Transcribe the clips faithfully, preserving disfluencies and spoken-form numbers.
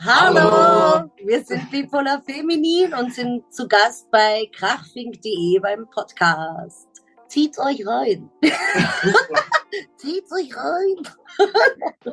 Hallo, wir sind Bipolar Feminin und sind zu Gast bei krachfink punkt de beim Podcast. Zieht euch rein. Zieht euch rein.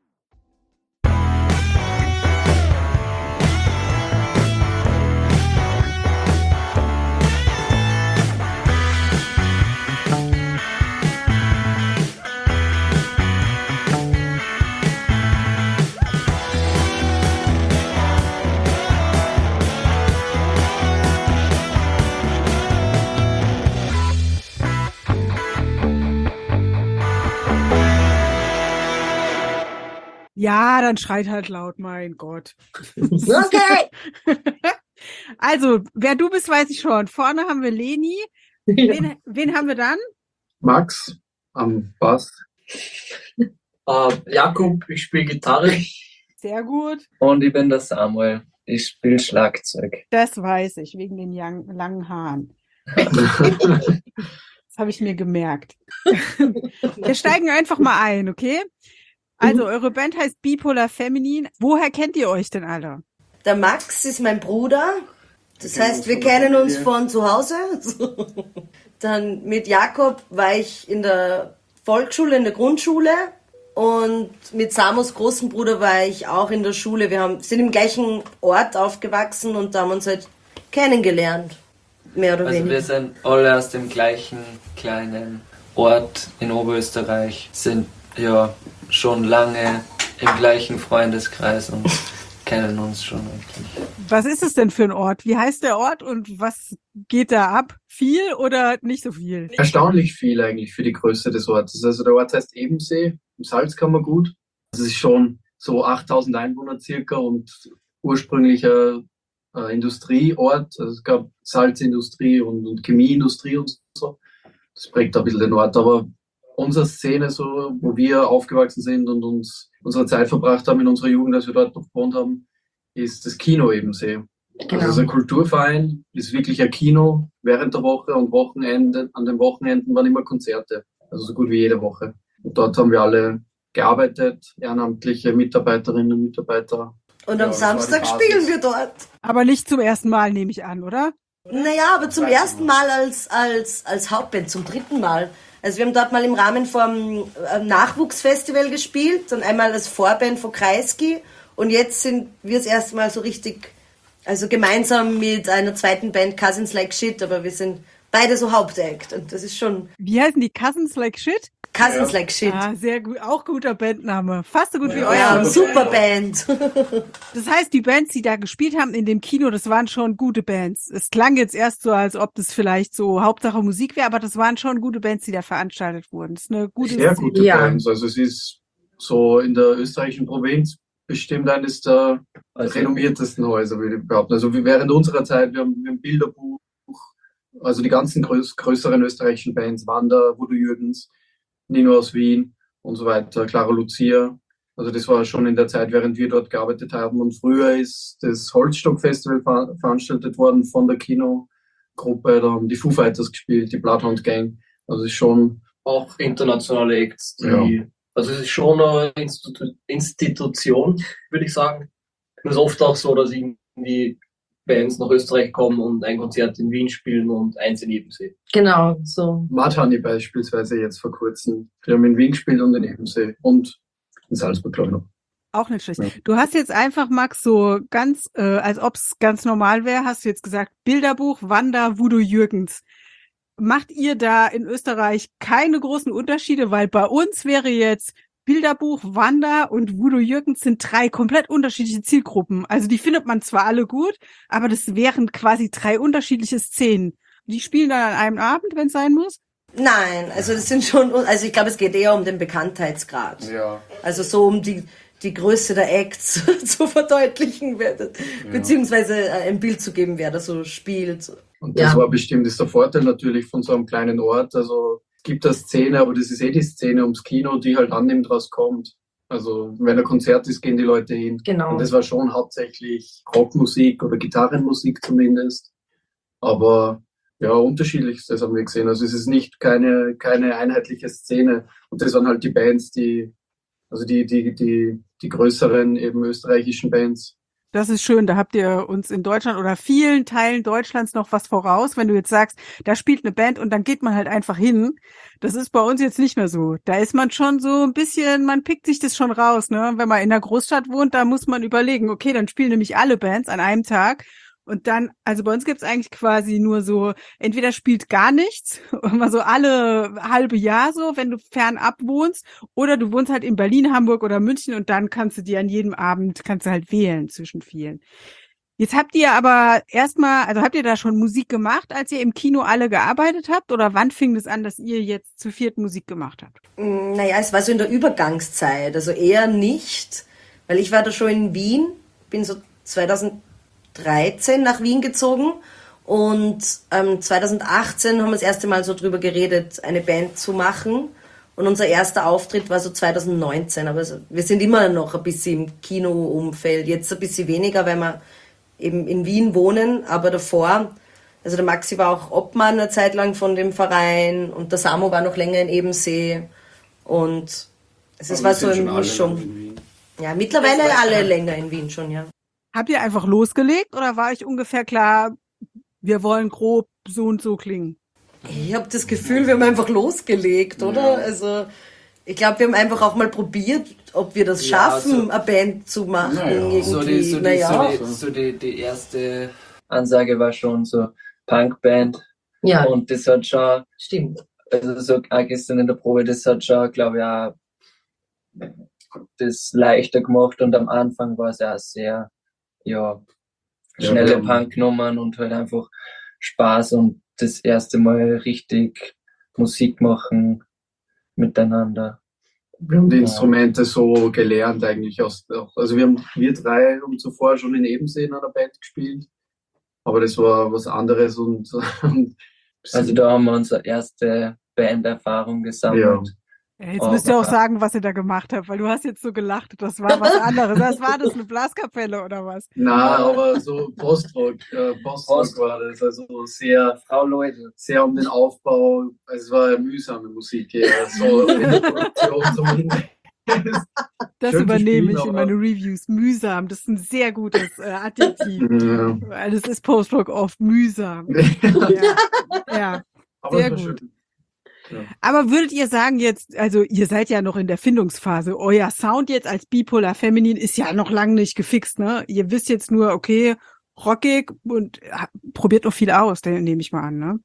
Ja, dann schreit halt laut, mein Gott. Okay. Also, wer du bist, weiß ich schon. Vorne haben wir Leni. Wen, wen haben wir dann? Max am Bass. Uh, Jakob, ich spiele Gitarre. Sehr gut. Und ich bin der Samuel. Ich spiele Schlagzeug. Das weiß ich, wegen den young, langen Haaren. Das habe ich mir gemerkt. Wir steigen einfach mal ein, okay? Also, eure Band heißt Bipolar Feminin. Woher kennt ihr euch denn alle? Der Max ist mein Bruder. Das heißt, wir kennen uns von zu Hause. Dann mit Jakob war ich in der Volksschule, in der Grundschule. Und mit Samus großen Bruder war ich auch in der Schule. Wir haben, sind im gleichen Ort aufgewachsen und da haben uns halt kennengelernt. Mehr oder Also weniger. wir sind alle aus dem gleichen kleinen Ort in Oberösterreich, sind ja schon lange im gleichen Freundeskreis und kennen uns schon eigentlich. Was ist es denn für ein Ort? Wie heißt der Ort und was geht da ab? Viel oder nicht so viel? Erstaunlich viel eigentlich für die Größe des Ortes. Also der Ort heißt Ebensee, im Salzkammergut. Das ist schon so achttausend Einwohner circa und ursprünglicher äh, Industrieort. Also es gab Salzindustrie und, und Chemieindustrie und so. Das prägt ein bisschen den Ort, aber unsere Szene, so, wo wir aufgewachsen sind und uns unsere Zeit verbracht haben in unserer Jugend, als wir dort noch gewohnt haben, ist das Kino Ebensee. Genau. Also ein Kulturverein, ist wirklich ein Kino während der Woche und Wochenende, an den Wochenenden waren immer Konzerte, also so gut wie jede Woche. Und dort haben wir alle gearbeitet, ehrenamtliche Mitarbeiterinnen und Mitarbeiter. Und Ja, am das war die Samstag Basis. spielen wir dort. Aber nicht zum ersten Mal, nehme ich an, oder? Naja, aber zum ersten Mal als, als, als Hauptband, zum dritten Mal. Also wir haben dort mal im Rahmen vom Nachwuchsfestival gespielt, dann einmal als Vorband von Kreisky und jetzt sind wir das erste Mal so richtig, also gemeinsam mit einer zweiten Band Cousins Like Shit, aber wir sind beide so Hauptact und das ist schon Wie heißen die? Cousins Like Shit? Cousins Like Shit. Ah, sehr gut. Auch guter Bandname. Fast so gut wie Ja, euer. Ja, super Band. Das heißt, die Bands, die da gespielt haben in dem Kino, das waren schon gute Bands. Es klang jetzt erst so, als ob das vielleicht so Hauptsache Musik wäre, aber das waren schon gute Bands, die da veranstaltet wurden. Das ist eine gute Sehr Szene. gute Ja. Bands. Also es ist so in der österreichischen Provinz bestimmt eines der Also, renommiertesten Häuser, würde ich behaupten. Also wie während unserer Zeit, wir haben, wir haben Bilderbuch, also die ganzen größ größeren österreichischen Bands, Wanda, Voodoo Jürgens, Nino aus Wien und so weiter, Clara Lucia. Also das war schon in der Zeit, während wir dort gearbeitet haben. Und früher ist das Holzstock-Festival ver veranstaltet worden von der Kinogruppe. Da haben die Foo Fighters gespielt, die Bloodhound Gang. Also es ist schon... Auch internationale Acts, die, Ja. also es ist schon eine Institu Institution, würde ich sagen. Es ist oft auch so, dass irgendwie Bands nach Österreich kommen und ein Konzert in Wien spielen und eins in Ebensee. Genau, so. Mudhoney beispielsweise jetzt vor kurzem. Die haben in Wien gespielt und in Ebensee und in Salzburg, glaube ich, noch. Auch nicht schlecht. Ja. Du hast jetzt einfach, Max, so ganz, äh, als ob es ganz normal wäre, hast du jetzt gesagt, Bilderbuch, Wanda, Voodoo Jürgens. Macht ihr da in Österreich keine großen Unterschiede? Weil bei uns wäre jetzt Bilderbuch, Wanda und Voodoo Jürgens sind drei komplett unterschiedliche Zielgruppen. Also die findet man zwar alle gut, aber das wären quasi drei unterschiedliche Szenen. Die spielen dann an einem Abend, wenn es sein muss? Nein, also das sind schon, also ich glaube, es geht eher um den Bekanntheitsgrad. Ja. Also so um die, die Größe der Acts zu verdeutlichen, wer, ja. beziehungsweise ein Bild zu geben, wer da so spielt. Und das Ja. war bestimmt, ist der Vorteil natürlich von so einem kleinen Ort. Also es gibt eine Szene, aber das ist eh die Szene ums Kino, die halt annimmt, was kommt. Also wenn ein Konzert ist, gehen die Leute hin. Genau. Und das war schon hauptsächlich Rockmusik oder Gitarrenmusik zumindest. Aber ja, unterschiedlichstes haben wir gesehen. Also es ist nicht keine, keine einheitliche Szene. Und das waren halt die Bands, die, also die, die, die, die größeren eben österreichischen Bands, Das ist schön, da habt ihr uns in Deutschland oder vielen Teilen Deutschlands noch was voraus, wenn du jetzt sagst, da spielt eine Band und dann geht man halt einfach hin. Das ist bei uns jetzt nicht mehr so. Da ist man schon so ein bisschen, man pickt sich das schon raus, ne? Wenn man in der Großstadt wohnt, da muss man überlegen, okay, dann spielen nämlich alle Bands an einem Tag. Und dann, also bei uns gibt's eigentlich quasi nur so, entweder spielt gar nichts, immer so alle halbe Jahr so, wenn du fernab wohnst, oder du wohnst halt in Berlin, Hamburg oder München und dann kannst du dir an jedem Abend, kannst du halt wählen zwischen vielen. Jetzt habt ihr aber erstmal, also habt ihr da schon Musik gemacht, als ihr im Kino alle gearbeitet habt, oder wann fing es an, dass ihr jetzt zu viert Musik gemacht habt? Naja, es war so in der Übergangszeit, also eher nicht, weil ich war da schon in Wien, bin so zweitausenddreizehn nach Wien gezogen und ähm, zweitausendachtzehn haben wir das erste Mal so drüber geredet, eine Band zu machen und unser erster Auftritt war so zweitausendneunzehn, aber so, wir sind immer noch ein bisschen im Kino-Umfeld, jetzt ein bisschen weniger, weil wir eben in Wien wohnen, aber davor, also der Maxi war auch Obmann eine Zeit lang von dem Verein und der Samo war noch länger in Ebensee und es ist, war so eine Mischung. Ja, mittlerweile alle länger in Wien schon, ja. Habt ihr einfach losgelegt oder war euch ungefähr klar, wir wollen grob so und so klingen? Ich habe das Gefühl, wir haben einfach losgelegt, oder? Ja. Also ich glaube, wir haben einfach auch mal probiert, ob wir das schaffen, ja, so eine Band zu machen. Ja, ja. So, die, so, die, ja. so, die, so die, die erste Ansage war schon so Punkband. Ja. Und das hat schon, stimmt. Also so auch gestern in der Probe, das hat schon, glaube ich, auch das leichter gemacht und am Anfang war es auch sehr, ja, schnelle ja, Punknummern und halt einfach Spaß und das erste Mal richtig Musik machen miteinander. Wir haben die Instrumente so gelernt eigentlich aus, also wir haben, wir drei haben zuvor schon in Ebensee in einer Band gespielt, aber das war was anderes und, und also da haben wir unsere erste Banderfahrung gesammelt. Ja. Ja, jetzt oh, müsst ihr auch sagen, was ihr da gemacht habt, weil du hast jetzt so gelacht, das war was anderes. Was war das, eine Blaskapelle oder was? Na, aber so Postrock, äh, Postrock Post. war das, also sehr, Frau Leute, sehr um den Aufbau, also es war mühsame Musik, ja, so in der Produktion zumindest. Das Schön übernehme spielen, ich in meine Reviews. Mühsam, das ist ein sehr gutes äh, Adjektiv. Ja. Weil es ist Postrock oft mühsam. ja. ja, aber sehr gut. Schön. Ja. Aber würdet ihr sagen jetzt, also ihr seid ja noch in der Findungsphase, euer Sound jetzt als Bipolar Feminin ist ja noch lange nicht gefixt, ne? Ihr wisst jetzt nur, okay, rockig und probiert noch viel aus, nehme ich mal an, ne?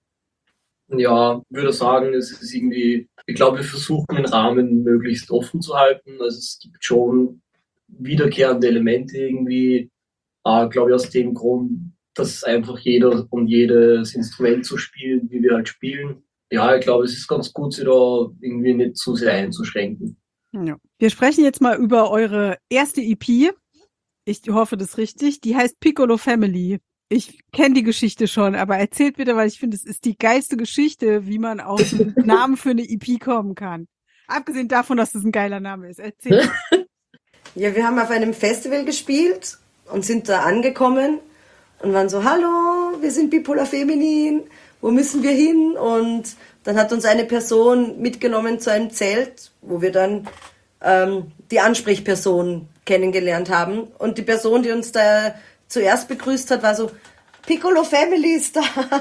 Ja, würde sagen, es ist irgendwie, ich glaube, wir versuchen den Rahmen möglichst offen zu halten. Also es gibt schon wiederkehrende Elemente irgendwie, äh, glaube ich aus dem Grund, dass einfach jeder und jedes Instrument so spielt, wie wir halt spielen. Ja, ich glaube, es ist ganz gut, sie da irgendwie nicht zu sehr einzuschränken. Ja. Wir sprechen jetzt mal über eure erste E P. Ich hoffe, das ist richtig. Die heißt Piccolo Family. Ich kenne die Geschichte schon, aber erzählt bitte, weil ich finde, es ist die geilste Geschichte, wie man auf einen Namen für eine E P kommen kann. Abgesehen davon, dass das ein geiler Name ist. Erzähl mal. Ja, wir haben auf einem Festival gespielt und sind da angekommen und waren so, hallo, wir sind Bipolar Feminin. Wo müssen wir hin? Und dann hat uns eine Person mitgenommen zu einem Zelt, wo wir dann ähm, die Ansprechperson kennengelernt haben. Und die Person, die uns da zuerst begrüßt hat, war so, Piccolo Family ist da.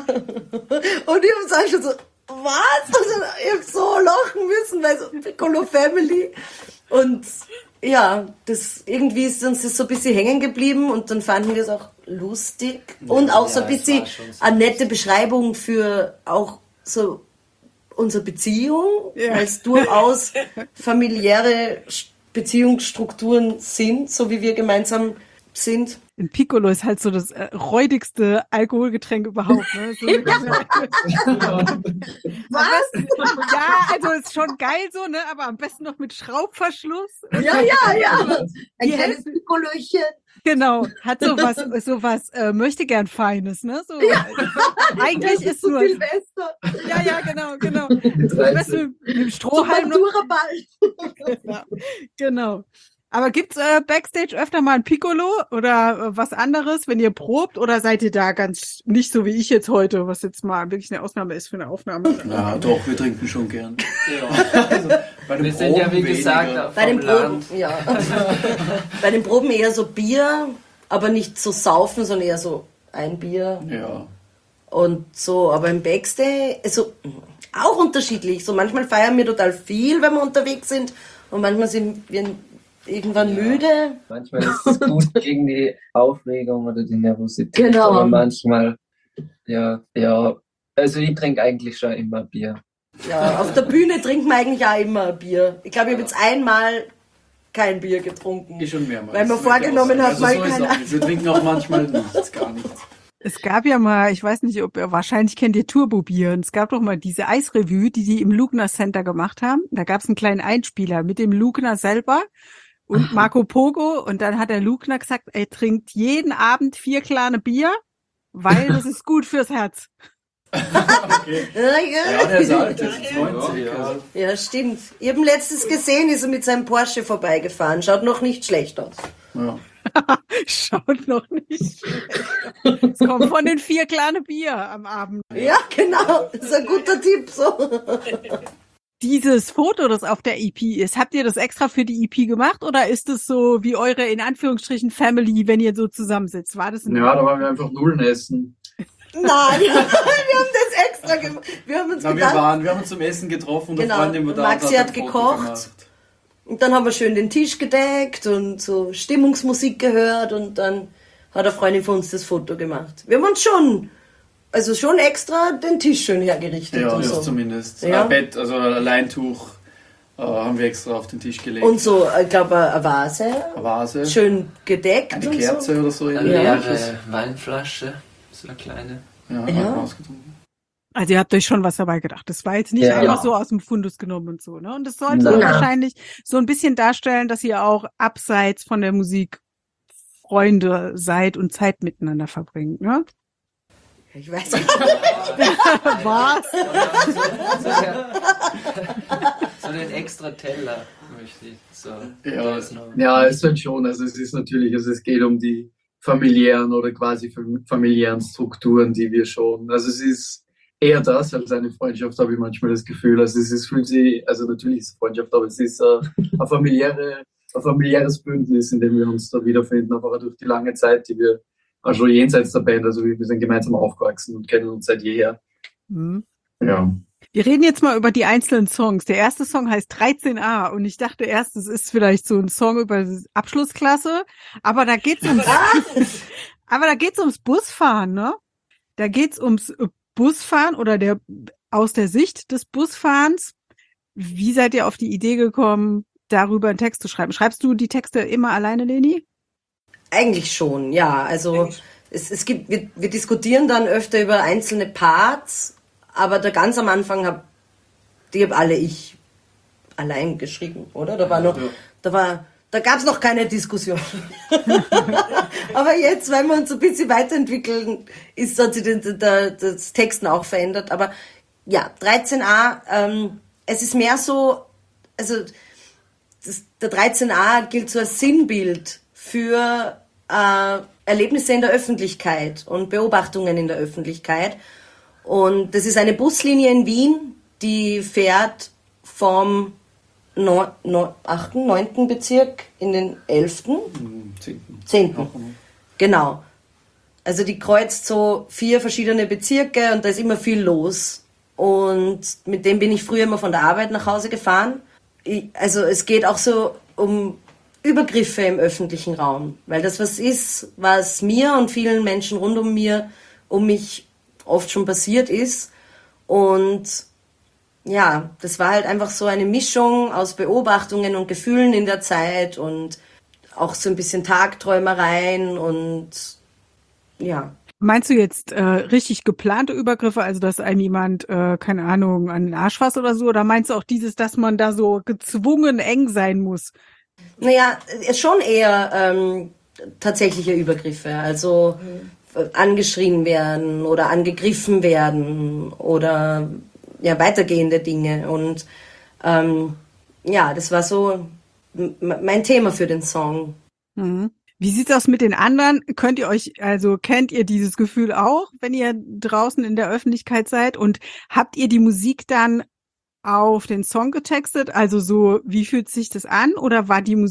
Und ich habe schon so, was? Also, ich habe so lachen müssen, weil so Piccolo Family. Und ja, das irgendwie ist uns das so ein bisschen hängen geblieben und dann fanden wir es auch lustig und auch ja, so ein bisschen so eine nette Beschreibung für auch so unsere Beziehung, ja. weil es durchaus familiäre Beziehungsstrukturen sind, so wie wir gemeinsam sind. Ein Piccolo ist halt so das äh, räudigste Alkoholgetränk überhaupt. Ne? So was? Ja, also ist schon geil so, ne? Aber am besten noch mit Schraubverschluss. Ja, ja, ja. Ein kleines Piccolochen. Genau, hat sowas, sowas äh, möchte gern Feines, ne? So, ja. äh, eigentlich ist, ist so nur. Silvester. Ja, ja, genau, genau. Mit dem Strohhalm noch. Ja, genau. Aber gibt's äh, Backstage öfter mal ein Piccolo oder äh, was anderes, wenn ihr probt, oder seid ihr da ganz nicht so wie ich jetzt heute, was jetzt mal wirklich eine Ausnahme ist für eine Aufnahme? Ja, doch, wir trinken schon gern. Ja. Also, bei den wir Proben sind ja wie gesagt bei den Proben, ja. Bei den Proben eher so Bier, aber nicht so saufen, sondern eher so ein Bier Ja. und so. Aber im Backstage, also auch unterschiedlich. So manchmal feiern wir total viel, wenn wir unterwegs sind und manchmal sind wir irgendwann Ja. müde. Manchmal ist es gut gegen die Aufregung oder die Nervosität. Genau. Aber manchmal, ja, ja. Also ich trinke eigentlich schon immer Bier. Ja, auf der Bühne trinken wir eigentlich auch immer ein Bier. Ich glaube, ich habe jetzt einmal kein Bier getrunken. Ich schon mehrmals. Weil man Das möchte ich vorgenommen auch hat, sagen. mal Also so ist keine auch nicht. Wir trinken auch manchmal nichts, gar nichts. Es gab ja mal, ich weiß nicht, ob ihr, wahrscheinlich kennt ihr Turbo-Bier. Und es gab doch mal diese Eisrevue, die die im Lugner Center gemacht haben. Da gab es einen kleinen Einspieler mit dem Lugner selber und Marco Pogo. Und dann hat der Lugner gesagt, er trinkt jeden Abend vier kleine Bier, weil das ist gut fürs Herz. Okay. Ja, Ja, der ist alt, der ist neunzig. Ja. Also. ja, stimmt. Ich habe ihn letztens gesehen, ist er mit seinem Porsche vorbeigefahren. Schaut noch nicht schlecht aus. Ja. Schaut noch nicht. Es kommt von den vier kleinen Bier am Abend. Ja, genau. Das ist ein guter Tipp. So. Dieses Foto, das auf der E P ist, habt ihr das extra für die E P gemacht oder ist es so wie eure, in Anführungsstrichen, Family, wenn ihr so zusammensitzt? War das ein Ja, da waren wir einfach Nullen essen. Nein, wir haben das extra gemacht. Wir haben uns Na, wir, gedacht, waren, wir haben uns zum Essen getroffen und Genau, eine Freundin und da Maxi hat hat ein Foto gekocht. gemacht. und dann haben wir schön den Tisch gedeckt und so Stimmungsmusik gehört und dann hat eine Freundin von uns das Foto gemacht. Wir haben uns schon, also schon extra den Tisch schön hergerichtet Ja, und das so. zumindest. Ja. Ein Bett, also ein Leintuch äh, haben wir extra auf den Tisch gelegt. Und so, ich glaube, eine Vase, eine Vase, schön gedeckt eine und Kerze so. oder so. Eine Ja. leere Weinflasche, so eine kleine. Ja, Ja. ja. Ausgetrunken. Also ihr habt euch schon was dabei gedacht. Das war jetzt nicht Ja. einfach Ja. so aus dem Fundus genommen und so, ne? Und das sollte Nein. wahrscheinlich so ein bisschen darstellen, dass ihr auch abseits von der Musik Freunde seid und Zeit miteinander verbringt, ne? Ich weiß nicht. Was? So einen extra Teller möchte ich. So, Ja, da ist noch- ja, es wird schon. Also es ist natürlich, also es geht um die familiären oder quasi fam- familiären Strukturen, die wir schon. Also es ist eher das als eine Freundschaft, habe ich manchmal das Gefühl. Also es ist fühlt sich, also natürlich ist es Freundschaft, aber es ist äh, eine familiäre, ein familiäres Bündnis, in dem wir uns da wiederfinden, einfach durch die lange Zeit, die wir auch schon jenseits der Band, also wir sind gemeinsam aufgewachsen und kennen uns seit jeher. Hm. Ja. Wir reden jetzt mal über die einzelnen Songs. Der erste Song heißt dreizehn a und ich dachte erst, es ist vielleicht so ein Song über die Abschlussklasse, aber da geht's ums, aber da geht's ums Busfahren, ne? Da geht's ums Busfahren oder der, aus der Sicht des Busfahrens. Wie seid ihr auf die Idee gekommen, darüber einen Text zu schreiben? Schreibst du die Texte immer alleine, Leni? Eigentlich schon, ja. Also es, es gibt, wir, wir diskutieren dann öfter über einzelne Parts, aber da ganz am Anfang hab die hab alle ich allein geschrieben, oder? Da war noch, Ja. da war, da gab's noch keine Diskussion. Aber jetzt, weil wir uns ein bisschen weiterentwickeln, ist, hat sich den, der, das Texten auch verändert. Aber ja, dreizehn a, ähm, es ist mehr so, also das, der dreizehn a gilt so als Sinnbild für äh, Erlebnisse in der Öffentlichkeit und Beobachtungen in der Öffentlichkeit. Und das ist eine Buslinie in Wien, die fährt vom neun, neun, achten, neunten Bezirk in den elften Im zehnten. zehnten Genau. Also die kreuzt so vier verschiedene Bezirke und da ist immer viel los. Und mit dem bin ich früher immer von der Arbeit nach Hause gefahren. Ich, also es geht auch so um Übergriffe im öffentlichen Raum, weil das was ist, was mir und vielen Menschen rund um mir, um mich oft schon passiert ist. Und ja, das war halt einfach so eine Mischung aus Beobachtungen und Gefühlen in der Zeit und auch so ein bisschen Tagträumereien und ja. Meinst du jetzt äh, richtig geplante Übergriffe, also dass einem jemand, äh, keine Ahnung, an den Arsch fasst oder so? Oder meinst du auch dieses, dass man da so gezwungen eng sein muss? Naja, schon eher ähm, tatsächliche Übergriffe, also äh, angeschrien werden oder angegriffen werden oder ja weitergehende Dinge. Und ähm, ja, das war so m- mein Thema für den Song. Mhm. Wie sieht's aus mit den anderen? Könnt ihr euch, also kennt ihr dieses Gefühl auch, wenn ihr draußen in der Öffentlichkeit seid? Und habt ihr die Musik dann auf den Song getextet? Also so, wie fühlt sich das an? Oder war die Musik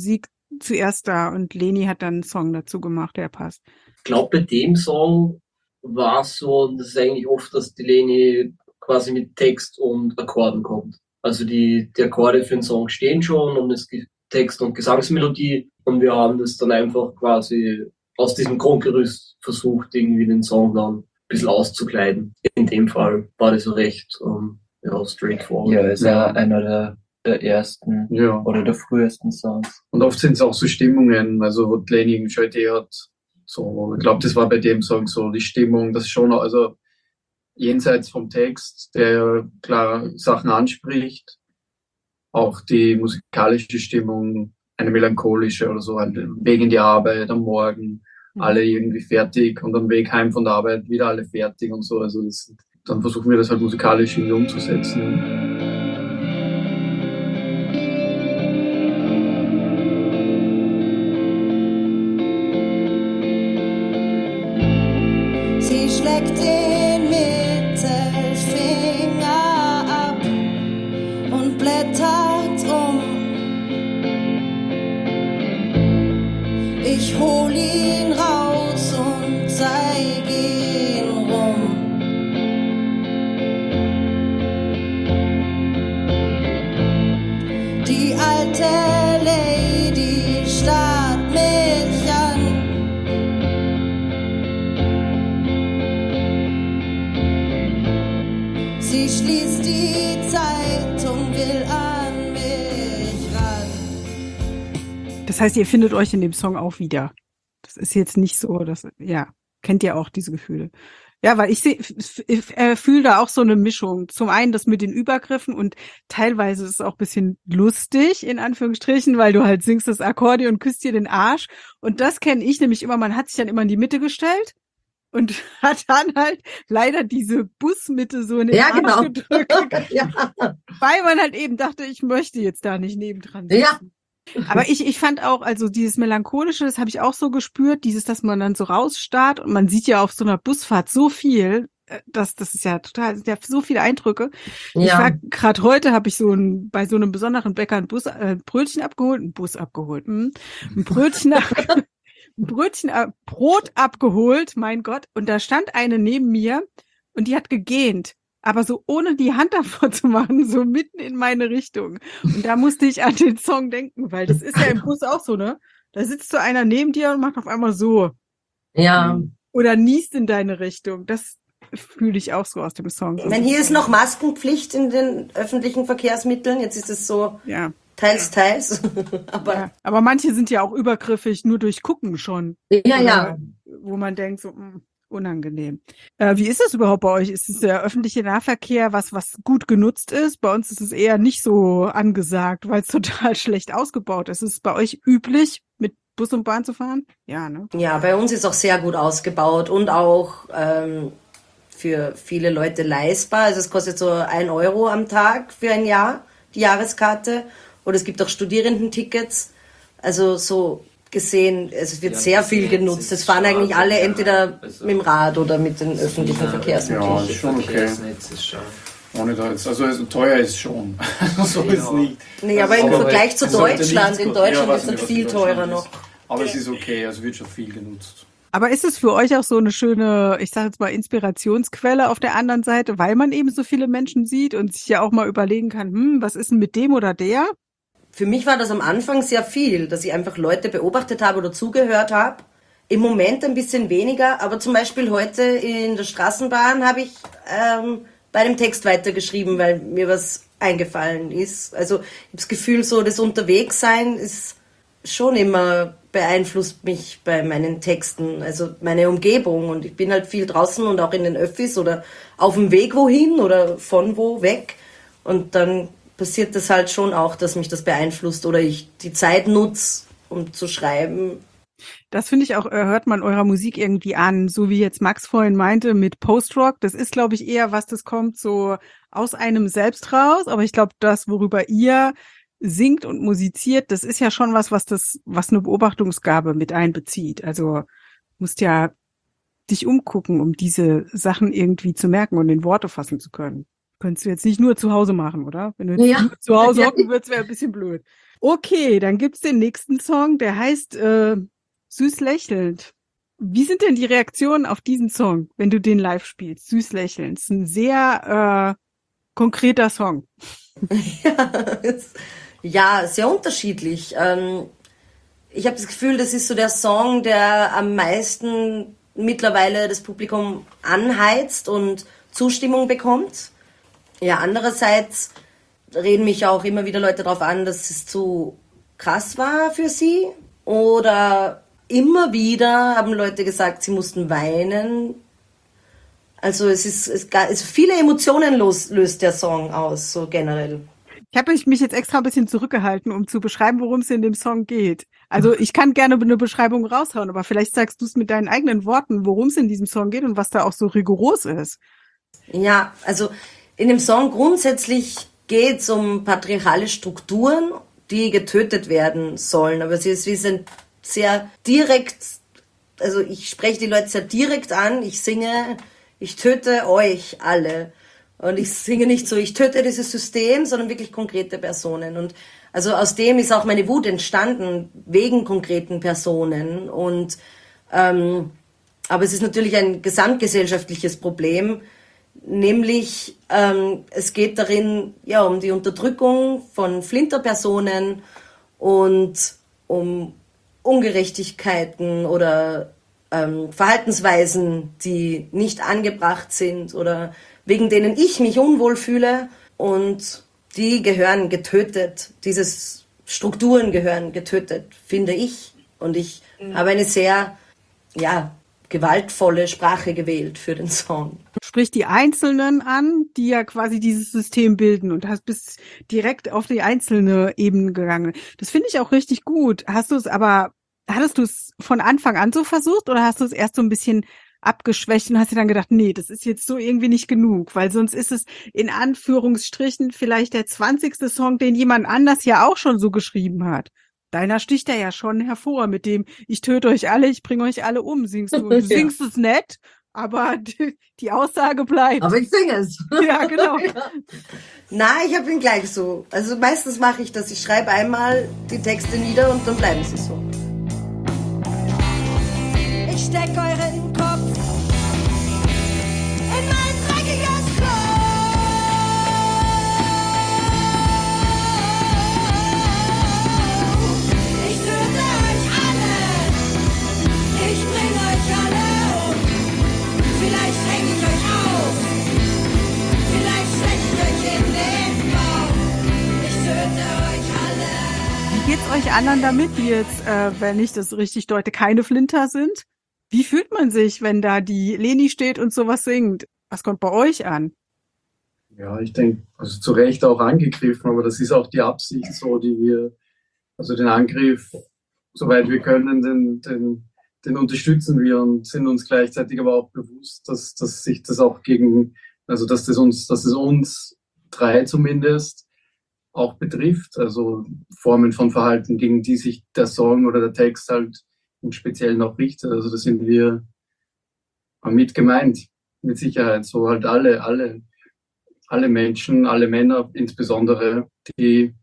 zuerst da und Leni hat dann einen Song dazu gemacht, der passt. Ich glaube, bei dem Song war es so, und das ist eigentlich oft, dass die Leni quasi mit Text und Akkorden kommt. Also die, die Akkorde für den Song stehen schon und es gibt Text und Gesangsmelodie und wir haben das dann einfach quasi aus diesem Grundgerüst versucht, irgendwie den Song dann ein bisschen auszukleiden. In dem Fall war das so recht um, ja, straightforward. Ja, ist ja einer der, der ersten Ja. oder der frühesten Songs. Und oft sind es auch so Stimmungen, also wo die Leni schon Idee hat. So, ich glaube, das war bei dem Song so die Stimmung, das schon, also jenseits vom Text, der klar Sachen anspricht, auch die musikalische Stimmung, eine melancholische oder so, halt Weg in die Arbeit am Morgen, mhm. alle irgendwie fertig und am Weg heim von der Arbeit wieder alle fertig und so. Also das, dann versuchen wir das halt musikalisch irgendwie umzusetzen. Sie schlägt den Mittelfinger ab und blättert um. Ich hol ihn raus und zeig ihn rum. Die alte Lady starrt mich an. Sie schließt die Zeitung, will an mich ran. Das heißt, ihr findet euch in dem Song auch wieder. Das ist jetzt nicht so, dass, ja, kennt ihr auch diese Gefühle. Ja, weil ich sehe, äh, fühle da auch so eine Mischung. Zum einen das mit den Übergriffen und teilweise ist es auch ein bisschen lustig, in Anführungsstrichen, weil du halt singst das Akkordeon und küsst dir den Arsch. Und das kenne ich nämlich immer, man hat sich dann immer in die Mitte gestellt und hat dann halt leider diese Busmitte so in den Ja, Arsch genau. gedrückt, Ja. weil man halt eben dachte, ich möchte jetzt da nicht nebendran sitzen. Ja. Aber ich, ich fand auch, also dieses Melancholische, das habe ich auch so gespürt, dieses, dass man dann so rausstarrt und man sieht ja auf so einer Busfahrt so viel, äh, das, das ist ja total, sind ja so viele Eindrücke. Ich Ja. war gerade heute, habe ich so ein, bei so einem besonderen Bäcker ein Bus, äh, Brötchen abgeholt, ein Bus abgeholt, hm, ein Brötchen, ab, ein Brötchen, ab, Brot abgeholt, mein Gott, und da stand eine neben mir und die hat gegähnt. Aber so ohne die Hand davor zu machen, so mitten in meine Richtung. Und da musste ich an den Song denken, weil das ist ja im Bus auch so, ne? Da sitzt so einer neben dir und macht auf einmal so. Ja. Oder niest in deine Richtung. Das fühle ich auch so aus dem Song. Ich meine, hier ist noch Maskenpflicht in den öffentlichen Verkehrsmitteln. Jetzt ist es so Ja. teils, teils. Aber ja. Aber manche sind ja auch übergriffig, nur durch Gucken schon. ja, Oder ja. Wo man denkt, so, mh, unangenehm. Äh, wie ist es überhaupt bei euch? Ist es der öffentliche Nahverkehr was, was gut genutzt ist? Bei uns ist es eher nicht so angesagt, weil es total schlecht ausgebaut ist. Ist es bei euch üblich, mit Bus und Bahn zu fahren? Ja, ne? Ja, bei uns ist auch sehr gut ausgebaut und auch ähm, für viele Leute leistbar. Also es kostet so ein Euro am Tag für ein Jahr, die Jahreskarte. Oder es gibt auch Studierendentickets. Also so gesehen, es wird Ja, sehr das viel Netz genutzt. ist Es fahren eigentlich stark, alle ja. entweder Also- mit dem Rad oder mit den öffentlichen Verkehrsmitteln. Ja, ist schon okay. Verkehrsnetz ist schon. Ohne da jetzt, also also teuer ist schon. so ist es nicht. Nee, aber im Aber Vergleich zu es sollte Deutschland, nichts in kosten. Deutschland Ja, ist weiß es nicht, was viel in Deutschland teurer ist. noch. Aber es ist okay, also wird schon viel genutzt. Aber ist es für euch auch so eine schöne, ich sage jetzt mal, Inspirationsquelle auf der anderen Seite, weil man eben so viele Menschen sieht und sich ja auch mal überlegen kann, hm, was ist denn mit dem oder der? Für mich war das am Anfang sehr viel, dass ich einfach Leute beobachtet habe oder zugehört habe. Im Moment ein bisschen weniger, aber zum Beispiel heute in der Straßenbahn habe ich ähm, bei dem Text weitergeschrieben, weil mir was eingefallen ist. Also ich habe das Gefühl, so das Unterwegssein ist schon immer beeinflusst mich bei meinen Texten, also meine Umgebung. Und ich bin halt viel draußen und auch in den Öffis oder auf dem Weg wohin oder von wo weg. Und dann passiert das halt schon auch, dass mich das beeinflusst oder ich die Zeit nutze, um zu schreiben. Das finde ich auch, äh, hört man eurer Musik irgendwie an, so wie jetzt Max vorhin meinte mit Post-Rock. Das ist, glaube ich, eher was, das kommt so aus einem selbst raus. Aber ich glaube, das, worüber ihr singt und musiziert, das ist ja schon was, was das, was eine Beobachtungsgabe mit einbezieht. Also musst ja dich umgucken, um diese Sachen irgendwie zu merken und in Worte fassen zu können. Könntest du jetzt nicht nur zu Hause machen, oder? Wenn du jetzt Ja. nur zu Hause Ja. hocken würdest, wäre ein bisschen blöd. Okay, dann gibt's den nächsten Song, der heißt äh, Süß lächelnd. Wie sind denn die Reaktionen auf diesen Song, wenn du den live spielst? Süß lächelnd. Ist ein sehr äh, konkreter Song. Ja, es- ja, sehr unterschiedlich. Ähm, ich habe das Gefühl, das ist so der Song, der am meisten mittlerweile das Publikum anheizt und Zustimmung bekommt. Ja, andererseits reden mich auch immer wieder Leute darauf an, dass es zu krass war für sie. Oder immer wieder haben Leute gesagt, sie mussten weinen. Also es ist, es, ga- also viele Emotionen los, löst der Song aus, so generell. Ich habe mich jetzt extra ein bisschen zurückgehalten, um zu beschreiben, worum es in dem Song geht. Also ich kann gerne eine Beschreibung raushauen, aber vielleicht sagst du es mit deinen eigenen Worten, worum es in diesem Song geht und was da auch so rigoros ist. Ja, also in dem Song grundsätzlich geht es um patriarchale Strukturen, die getötet werden sollen. Aber sie, sie sind sehr direkt, also ich spreche die Leute sehr direkt an. Ich singe, ich töte euch alle. Und ich singe nicht so, ich töte dieses System, sondern wirklich konkrete Personen. Und also aus dem ist auch meine Wut entstanden, wegen konkreten Personen. Und ähm, aber es ist natürlich ein gesamtgesellschaftliches Problem, nämlich ähm, es geht darin ja um die Unterdrückung von Flinterpersonen und um Ungerechtigkeiten oder ähm, Verhaltensweisen, die nicht angebracht sind oder wegen denen ich mich unwohl fühle, und die gehören getötet. Diese Strukturen gehören getötet, finde ich. Und ich mhm. habe eine sehr, ja, gewaltvolle Sprache gewählt für den Song. Sprich die Einzelnen an, die ja quasi dieses System bilden, und hast bis direkt auf die einzelne Ebene gegangen. Das finde ich auch richtig gut. Hast du es aber, hattest du es von Anfang an so versucht oder hast du es erst so ein bisschen abgeschwächt und hast dir dann gedacht, nee, das ist jetzt so irgendwie nicht genug, weil sonst ist es in Anführungsstrichen vielleicht der zwanzigste Song, den jemand anders ja auch schon so geschrieben hat. Deiner sticht er ja schon hervor mit dem, ich töte euch alle, ich bringe euch alle um, singst du. Du Ja. singst es nett, aber die, die Aussage bleibt. Aber ich singe es. Ja, genau. Nein, ich habe ihn gleich so. Also meistens mache ich das. Ich schreibe einmal die Texte nieder und dann bleiben sie so. Ich steck euren Kopf in mein dreckiges Klo. Ich töte euch alle. Ich bring euch alle um. Vielleicht häng ich euch auf. Vielleicht steck ich euch in den Bauch. Ich töte euch alle. Wie geht's euch anderen damit, die jetzt, äh, wenn ich das richtig deute, keine Flinter sind? Wie fühlt man sich, wenn da die Leni steht und sowas singt? Was kommt bei euch an? Ja, ich denke, also zu Recht auch angegriffen, aber das ist auch die Absicht so, die wir, also den Angriff, soweit wir können, den, den, den unterstützen wir und sind uns gleichzeitig aber auch bewusst, dass, dass sich das auch gegen, also dass das uns, dass es uns drei zumindest auch betrifft, also Formen von Verhalten, gegen die sich der Song oder der Text halt im Speziellen auch richtet. Also da sind wir mit gemeint, mit Sicherheit. So halt alle, alle, alle Menschen, alle Männer insbesondere, die,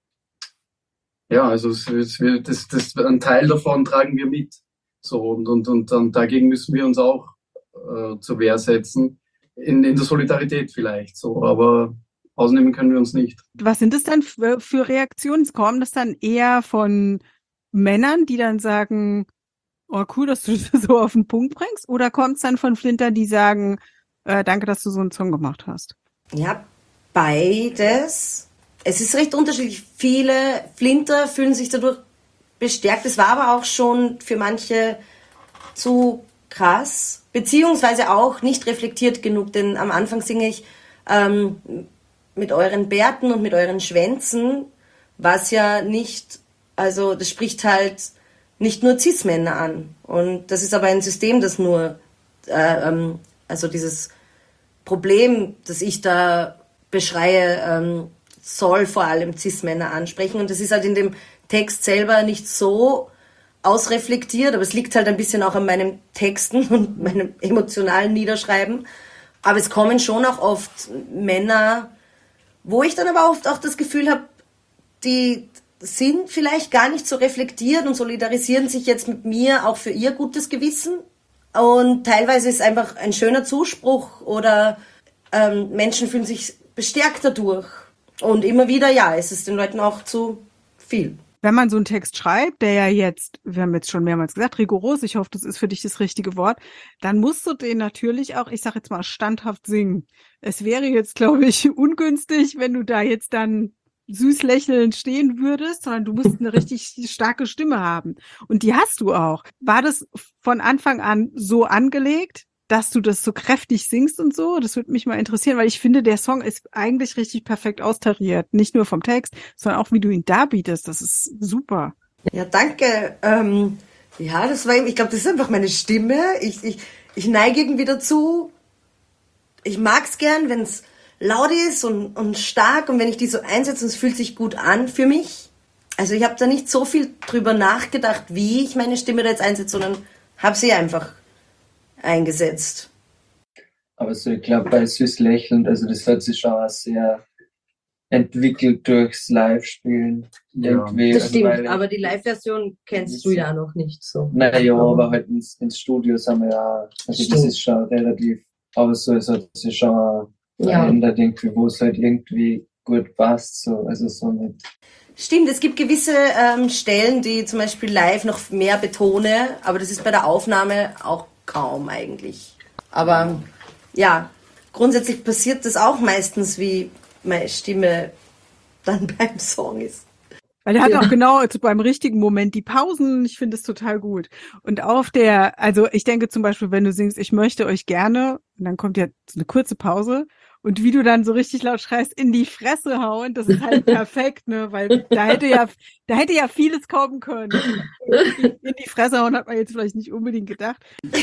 ja, also es, es, das, das, ein Teil davon tragen wir mit. So, und, und, und, und dagegen müssen wir uns auch äh, zur Wehr setzen. In, in der Solidarität vielleicht so, aber ausnehmen können wir uns nicht. Was sind das dann für, für Reaktionen? Kommen das dann eher von Männern, die dann sagen, oh cool, dass du das so auf den Punkt bringst? Oder kommt es dann von Flinter, die sagen, äh, danke, dass du so einen Song gemacht hast? Ja, beides. Es ist recht unterschiedlich. Viele Flinter fühlen sich dadurch bestärkt. Es war aber auch schon für manche zu krass, beziehungsweise auch nicht reflektiert genug, denn am Anfang singe ich ähm, mit euren Bärten und mit euren Schwänzen, was ja nicht, also das spricht halt nicht nur Cis-Männer an. Und das ist aber ein System, das nur, äh, ähm, also dieses Problem, das ich da beschreie, ähm, soll vor allem Cis-Männer ansprechen. Und das ist halt in dem Text selber nicht so ausreflektiert, aber es liegt halt ein bisschen auch an meinen Texten und meinem emotionalen Niederschreiben. Aber es kommen schon auch oft Männer, wo ich dann aber oft auch das Gefühl habe, die, sind vielleicht gar nicht so reflektiert und solidarisieren sich jetzt mit mir auch für ihr gutes Gewissen. Und teilweise ist einfach ein schöner Zuspruch oder ähm, Menschen fühlen sich bestärkt dadurch. Und immer wieder, ja, es ist den Leuten auch zu viel. Wenn man so einen Text schreibt, der ja jetzt, wir haben jetzt schon mehrmals gesagt, rigoros, ich hoffe, das ist für dich das richtige Wort, dann musst du den natürlich auch, ich sag jetzt mal, standhaft singen. Es wäre jetzt, glaube ich, ungünstig, wenn du da jetzt dann süß lächelnd stehen würdest, sondern du musst eine richtig starke Stimme haben. Und die hast du auch. War das von Anfang an so angelegt, dass du das so kräftig singst und so? Das würde mich mal interessieren, weil ich finde, der Song ist eigentlich richtig perfekt austariert. Nicht nur vom Text, sondern auch, wie du ihn darbietest. Das ist super. Ja, danke. Ähm, ja, das war, ich glaube, das ist einfach meine Stimme. Ich, ich, ich neige irgendwie dazu. Ich mag's gern, wenn es laut ist und, und stark und wenn ich die so einsetze und es fühlt sich gut an für mich. Also ich habe da nicht so viel drüber nachgedacht, wie ich meine Stimme da jetzt einsetze, sondern habe sie einfach eingesetzt. Aber so, ich glaube, bei Süß lächelnd, also das hat sich schon auch sehr entwickelt durchs Live-Spielen. Ja, irgendwie. Das also, stimmt, weil- aber die Live-Version kennst du ja noch nicht so. Naja, aber halt ins, ins Studio sind wir ja, also Stimmt. das ist schon relativ, aber so, es hat sich schon Ja. verändert, irgendwie, wo es halt irgendwie gut passt, so, also so mit. Stimmt, es gibt gewisse ähm, Stellen, die zum Beispiel live noch mehr betone, aber das ist bei der Aufnahme auch kaum eigentlich. Aber ja, grundsätzlich passiert das auch meistens, wie meine Stimme dann beim Song ist. Weil der hat Ja. auch genau also beim richtigen Moment die Pausen. Ich finde es total gut. Und auf der, also ich denke zum Beispiel, wenn du singst, ich möchte euch gerne, und dann kommt ja so eine kurze Pause. Und wie du dann so richtig laut schreist, in die Fresse hauen, das ist halt perfekt, ne? Weil da hätte ja, da hätte ja vieles kommen können. In die Fresse hauen hat man jetzt vielleicht nicht unbedingt gedacht.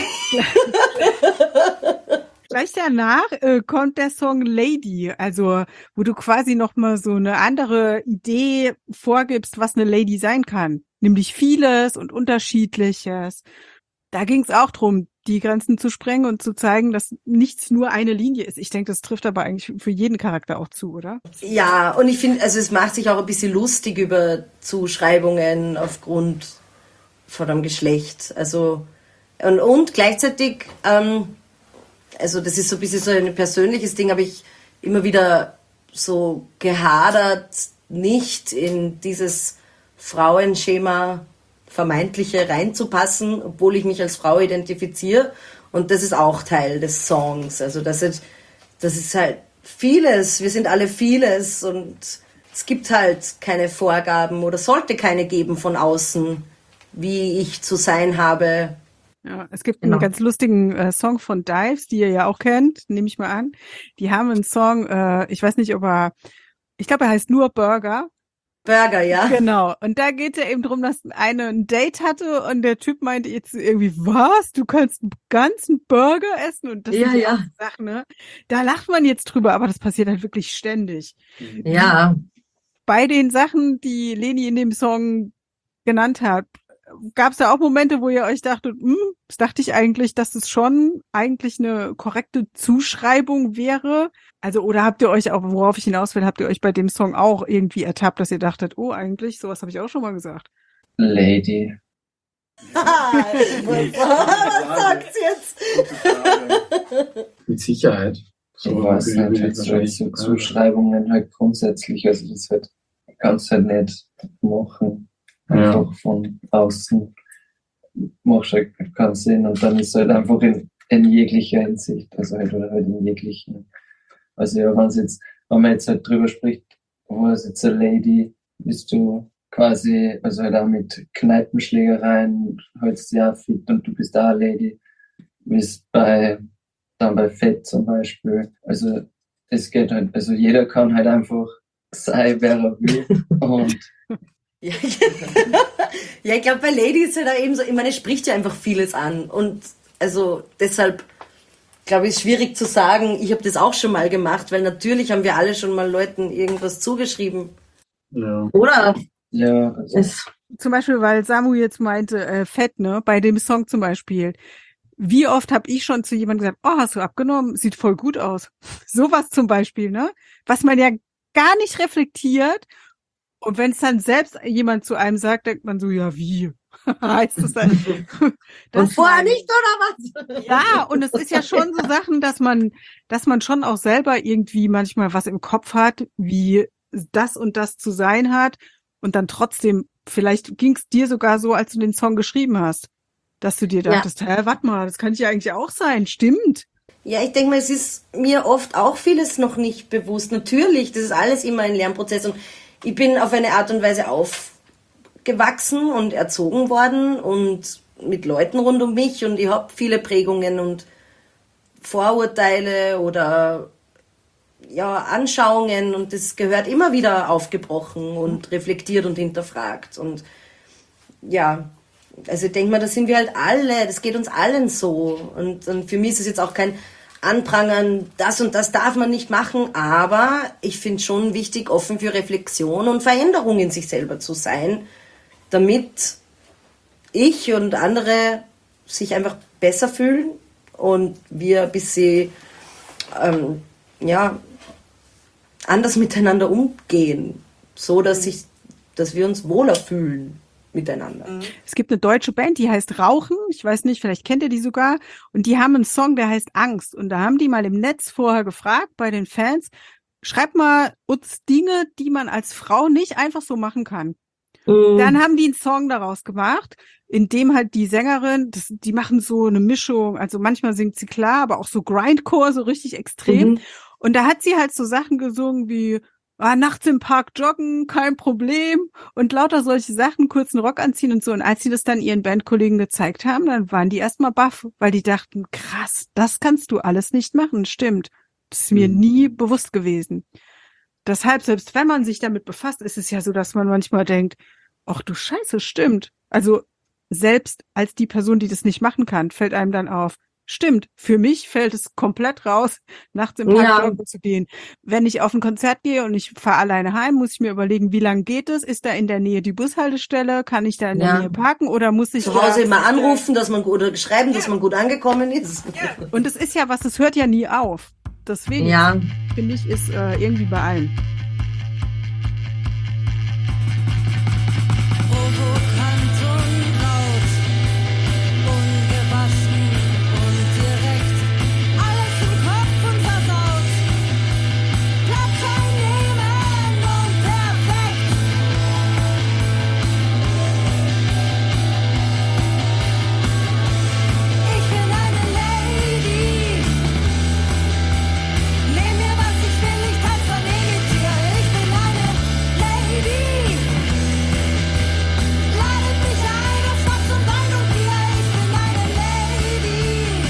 Gleich danach äh, kommt der Song Lady, also wo du quasi nochmal so eine andere Idee vorgibst, was eine Lady sein kann. Nämlich vieles und Unterschiedliches. Da ging es auch drum, die Grenzen zu sprengen und zu zeigen, dass nichts nur eine Linie ist. Ich denke, das trifft aber eigentlich für jeden Charakter auch zu, oder? Ja, und ich finde, also es macht sich auch ein bisschen lustig über Zuschreibungen aufgrund von dem Geschlecht. Also und, und gleichzeitig, ähm, also das ist so ein bisschen so ein persönliches Ding, habe ich immer wieder so gehadert, nicht in dieses Frauenschema vermeintliche reinzupassen, obwohl ich mich als Frau identifiziere. Und das ist auch Teil des Songs. Also das ist, das ist halt vieles. Wir sind alle vieles und es gibt halt keine Vorgaben oder sollte keine geben von außen, wie ich zu sein habe. Ja, es gibt Genau. einen ganz lustigen äh, Song von Dives, die ihr ja auch kennt, nehme ich mal an. Die haben einen Song, äh, ich weiß nicht, ob er, ich glaube, er heißt nur Burger. Burger, ja. Genau. Und da geht es ja eben drum, dass eine ein Date hatte und der Typ meinte jetzt irgendwie, was? Du kannst einen ganzen Burger essen? Und das Ja, sind ja. auch Sachen, ne? Da lacht man jetzt drüber, aber das passiert halt wirklich ständig. Ja. Bei den Sachen, die Leni in dem Song genannt hat, gab es da auch Momente, wo ihr euch dachtet, hm, das dachte ich eigentlich, dass es schon eigentlich eine korrekte Zuschreibung wäre? Also, oder habt ihr euch auch, worauf ich hinaus will, habt ihr euch bei dem Song auch irgendwie ertappt, dass ihr dachtet, oh, eigentlich, sowas habe ich auch schon mal gesagt. Lady. Was sagt's jetzt? Mit Sicherheit. Ich weiß nicht, halt solche Zuschreibungen halt grundsätzlich, also das halt, kannst halt nicht machen. Ja. Einfach von außen machst halt keinen Sinn und dann ist halt einfach in, in jeglicher Hinsicht, also halt, oder halt in jeglichen. Also ja, wenn jetzt, wenn man jetzt halt drüber spricht, wo ist jetzt eine Lady, bist du quasi, also halt auch mit Kneipenschlägereien, hältst ja fit und du bist da eine Lady, bist bei, dann bei Fett zum Beispiel. Also es geht halt, also jeder kann halt einfach sein, wer er will und Ja, ja, ich glaube, bei Lady ist ja da eben so, ich meine, es spricht ja einfach vieles an. Und also deshalb, glaube ich, ist schwierig zu sagen, ich habe das auch schon mal gemacht, weil natürlich haben wir alle schon mal Leuten irgendwas zugeschrieben. Ja. Oder? ja, also Es, Zum Beispiel, weil Samu jetzt meinte, äh, Fett, ne, bei dem Song zum Beispiel. Wie oft habe ich schon zu jemandem gesagt, oh, hast du abgenommen? Sieht voll gut aus. Sowas zum Beispiel, ne? Was man ja gar nicht reflektiert. Und wenn es dann selbst jemand zu einem sagt, denkt man so, ja, wie? Heißt das dann? Das Und vorher meine ich. nicht, oder was? Ja, und es ist ja schon so Sachen, dass man, dass man schon auch selber irgendwie manchmal was im Kopf hat, wie das und das zu sein hat. Und dann trotzdem, vielleicht ging es dir sogar so, als du den Song geschrieben hast, dass du dir Ja. dachtest, hä, warte mal, das kann ja eigentlich auch sein. Stimmt. Ja, ich denke mal, es ist mir oft auch vieles noch nicht bewusst. Natürlich, das ist alles immer ein Lernprozess und ich bin auf eine Art und Weise aufgewachsen und erzogen worden und mit Leuten rund um mich und ich habe viele Prägungen und Vorurteile oder ja, Anschauungen und das gehört immer wieder aufgebrochen und reflektiert und hinterfragt und ja, also ich denke mal, das sind wir halt alle, das geht uns allen so und, und für mich ist es jetzt auch kein Anprangern, das und das darf man nicht machen, aber ich finde schon wichtig, offen für Reflexion und Veränderung in sich selber zu sein, damit ich und andere sich einfach besser fühlen und wir ein bisschen ähm, ja, anders miteinander umgehen, so dass, ich, dass wir uns wohler fühlen miteinander. Es gibt eine deutsche Band, die heißt Rauchen. Ich weiß nicht, vielleicht kennt ihr die sogar. Und die haben einen Song, der heißt Angst. Und da haben die mal im Netz vorher gefragt bei den Fans, schreibt mal uns Dinge, die man als Frau nicht einfach so machen kann. Mhm. Dann haben die einen Song daraus gemacht, in dem halt die Sängerin, das, die machen so eine Mischung, also manchmal singt sie klar, aber auch so Grindcore, so richtig extrem. Mhm. Und da hat sie halt so Sachen gesungen wie ah, nachts im Park joggen, kein Problem und lauter solche Sachen, kurzen Rock anziehen und so. Und als sie das dann ihren Bandkollegen gezeigt haben, dann waren die erstmal baff, weil die dachten, krass, das kannst du alles nicht machen, stimmt. Das ist mir Mhm. nie bewusst gewesen. Deshalb, selbst wenn man sich damit befasst, ist es ja so, dass man manchmal denkt, ach du Scheiße, stimmt. Also selbst als die Person, die das nicht machen kann, fällt einem dann auf, stimmt, für mich fällt es komplett raus, nachts im Park Ja. joggen zu gehen. Wenn ich auf ein Konzert gehe und ich fahre alleine heim, muss ich mir überlegen, wie lang geht es? Ist da in der Nähe die Bushaltestelle? Kann ich da in Ja. der Nähe parken oder muss ich Zu Hause da- immer anrufen, dass man gut, oder schreiben, dass man gut angekommen ist. Und es ist ja was, es hört ja nie auf. Deswegen Ja. finde ich, ist äh, irgendwie bei allen. Provokant und laut, ungewaschen und direkt, alles im Kopf und versaut, Platz einnehmen und perfekt. Ich bin eine Lady, nehm mir was ich will, ich tanze neben dir. Ich bin eine Lady. Ladet mich ein auf Schnaps und Wein und Bier, ich bin eine Lady.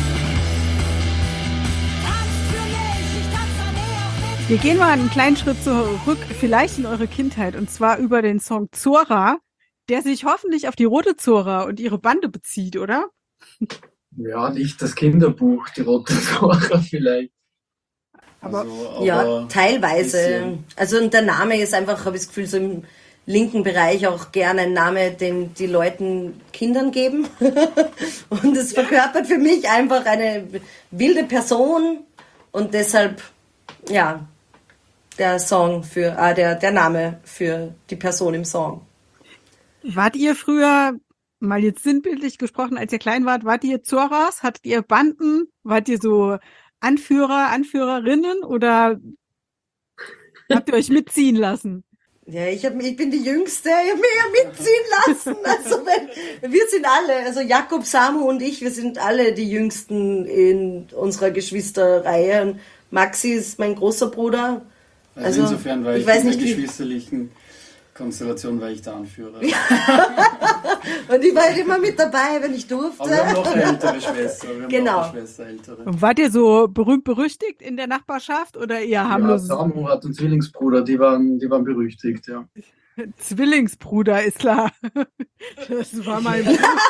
Tanzt für mich, ich tanze Armee auch mit. Wir gehen mal einen kleinen Schritt zurück, vielleicht in eure Kindheit, und zwar über den Song Zora, der sich hoffentlich auf die Rote Zora und ihre Bande bezieht, oder? Ja, nicht das Kinderbuch, die Rote Zora vielleicht. Aber- also, Ja, aber teilweise. bisschen. Also und der Name ist einfach, habe ich das Gefühl, so im linken Bereich auch gerne ein Name, den die Leuten Kindern geben. Und es verkörpert für mich einfach eine wilde Person und deshalb, ja, der Song für, ah, der, der Name für die Person im Song. Wart ihr früher, mal jetzt sinnbildlich gesprochen, als ihr klein wart, wart ihr Zoras? Hattet ihr Banden? Wart ihr so Anführer, Anführerinnen oder habt ihr euch mitziehen lassen? Ja, ich, hab, ich bin die Jüngste, ich habe mich ja mitziehen lassen. Also wenn, wir sind alle, also Jakob, Samu und ich, wir sind alle die Jüngsten in unserer Geschwisterreihe. Und Maxi ist mein großer Bruder. Also, Also, insofern war ich ich, weiß in nicht, der wie- geschwisterlichen Konstellation war ich der Anführer. Und ich war halt immer mit dabei, wenn ich durfte. Aber wir haben noch eine ältere Schwester. Wir haben Genau. noch eine Schwester, ältere. Und wart ihr so berühmt berüchtigt in der Nachbarschaft oder eher Ja, harmlos? Samu hat einen Zwillingsbruder, die waren, die waren berüchtigt, ja. Zwillingsbruder, ist klar. Das war mein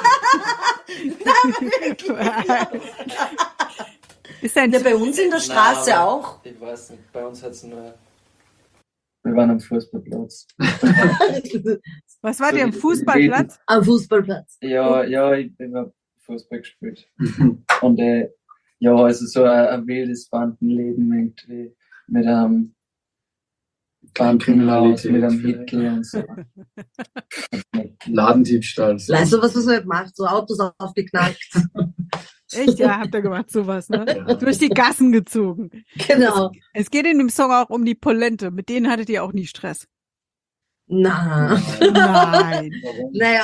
Ist ein Ja, bei uns in der Straße Nein, aber auch. Ich weiß nicht, bei uns hat es nur. Wir waren am Fußballplatz. Was war der am Fußballplatz? Am Fußballplatz. Ja, ja, ich bin mal Fußball gespielt. Und äh, ja, also so ein, ein wildes Bandenleben irgendwie mit einem Bahnkriminalität, mit einem Mittel und so. Ladendiebstahl. so. Weißt du, was man so halt macht? So Autos aufgeknackt. Echt? Ja, habt ihr gemacht, sowas, ne? Ja. Durch die Gassen gezogen. Genau. Es geht in dem Song auch um die Polente. Mit denen hattet ihr auch nie Stress. Na. Nein. Warum? Naja.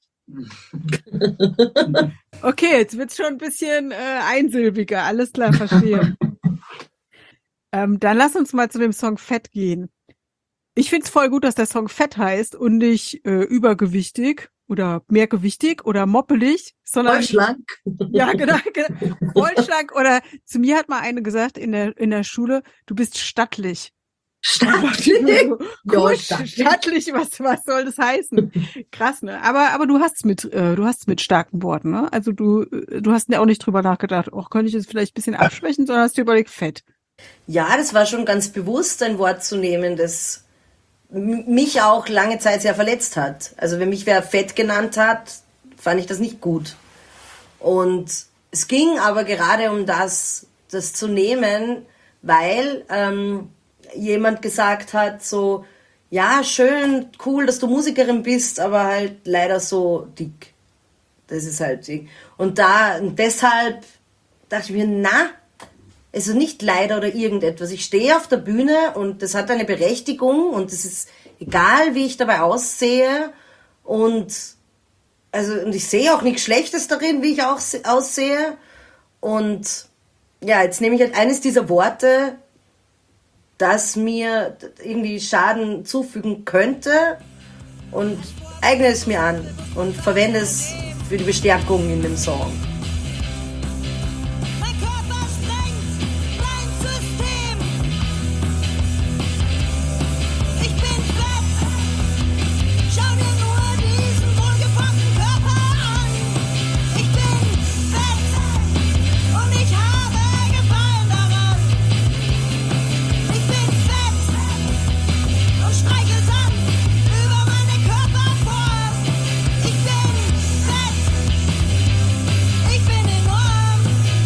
Okay, jetzt wird's schon ein bisschen äh, einsilbiger. Alles klar, verstehe. ähm, dann lass uns mal zu dem Song Fett gehen. Ich find's voll gut, dass der Song Fett heißt und nicht äh, übergewichtig oder mehrgewichtig oder moppelig, sondern Voll schlank. ja, genau, genau. Voll schlank. Oder zu mir hat mal eine gesagt in der in der Schule, du bist stattlich. Stattlich. So, Ja, cool, stattlich. stattlich, was was soll das heißen? Krass, ne? Aber aber du hast's mit äh, du hast's mit starken Worten, ne? Also du äh, du hast ja auch nicht drüber nachgedacht, oh, könnte ich es vielleicht ein bisschen abschwächen, sondern hast dir überlegt, Fett. Ja, das war schon ganz bewusst, ein Wort zu nehmen, das m- mich auch lange Zeit sehr verletzt hat. Also wenn mich wer fett genannt hat, fand ich das nicht gut. Und es ging aber gerade um das, das zu nehmen, weil ähm, jemand gesagt hat, so, ja, schön, cool, dass du Musikerin bist, aber halt leider so dick. Das ist halt dick. Und da, und deshalb dachte ich mir, na, also nicht leider oder irgendetwas. Ich stehe auf der Bühne und das hat eine Berechtigung und es ist egal, wie ich dabei aussehe und also und ich sehe auch nichts Schlechtes darin, wie ich auch se- aussehe und ja, jetzt nehme ich halt eines dieser Worte, das mir irgendwie Schaden zufügen könnte und eigne es mir an und verwende es für die Bestärkung in dem Song. Mein Körper sprengt dein System. Ich bin fett. Schau dir nur diesen wohlgeformten Körper an. Ich bin fett und ich habe Gefallen daran. Ich bin fett und streiche sanft über meine Körperform. Ich bin fett. Ich bin enorm.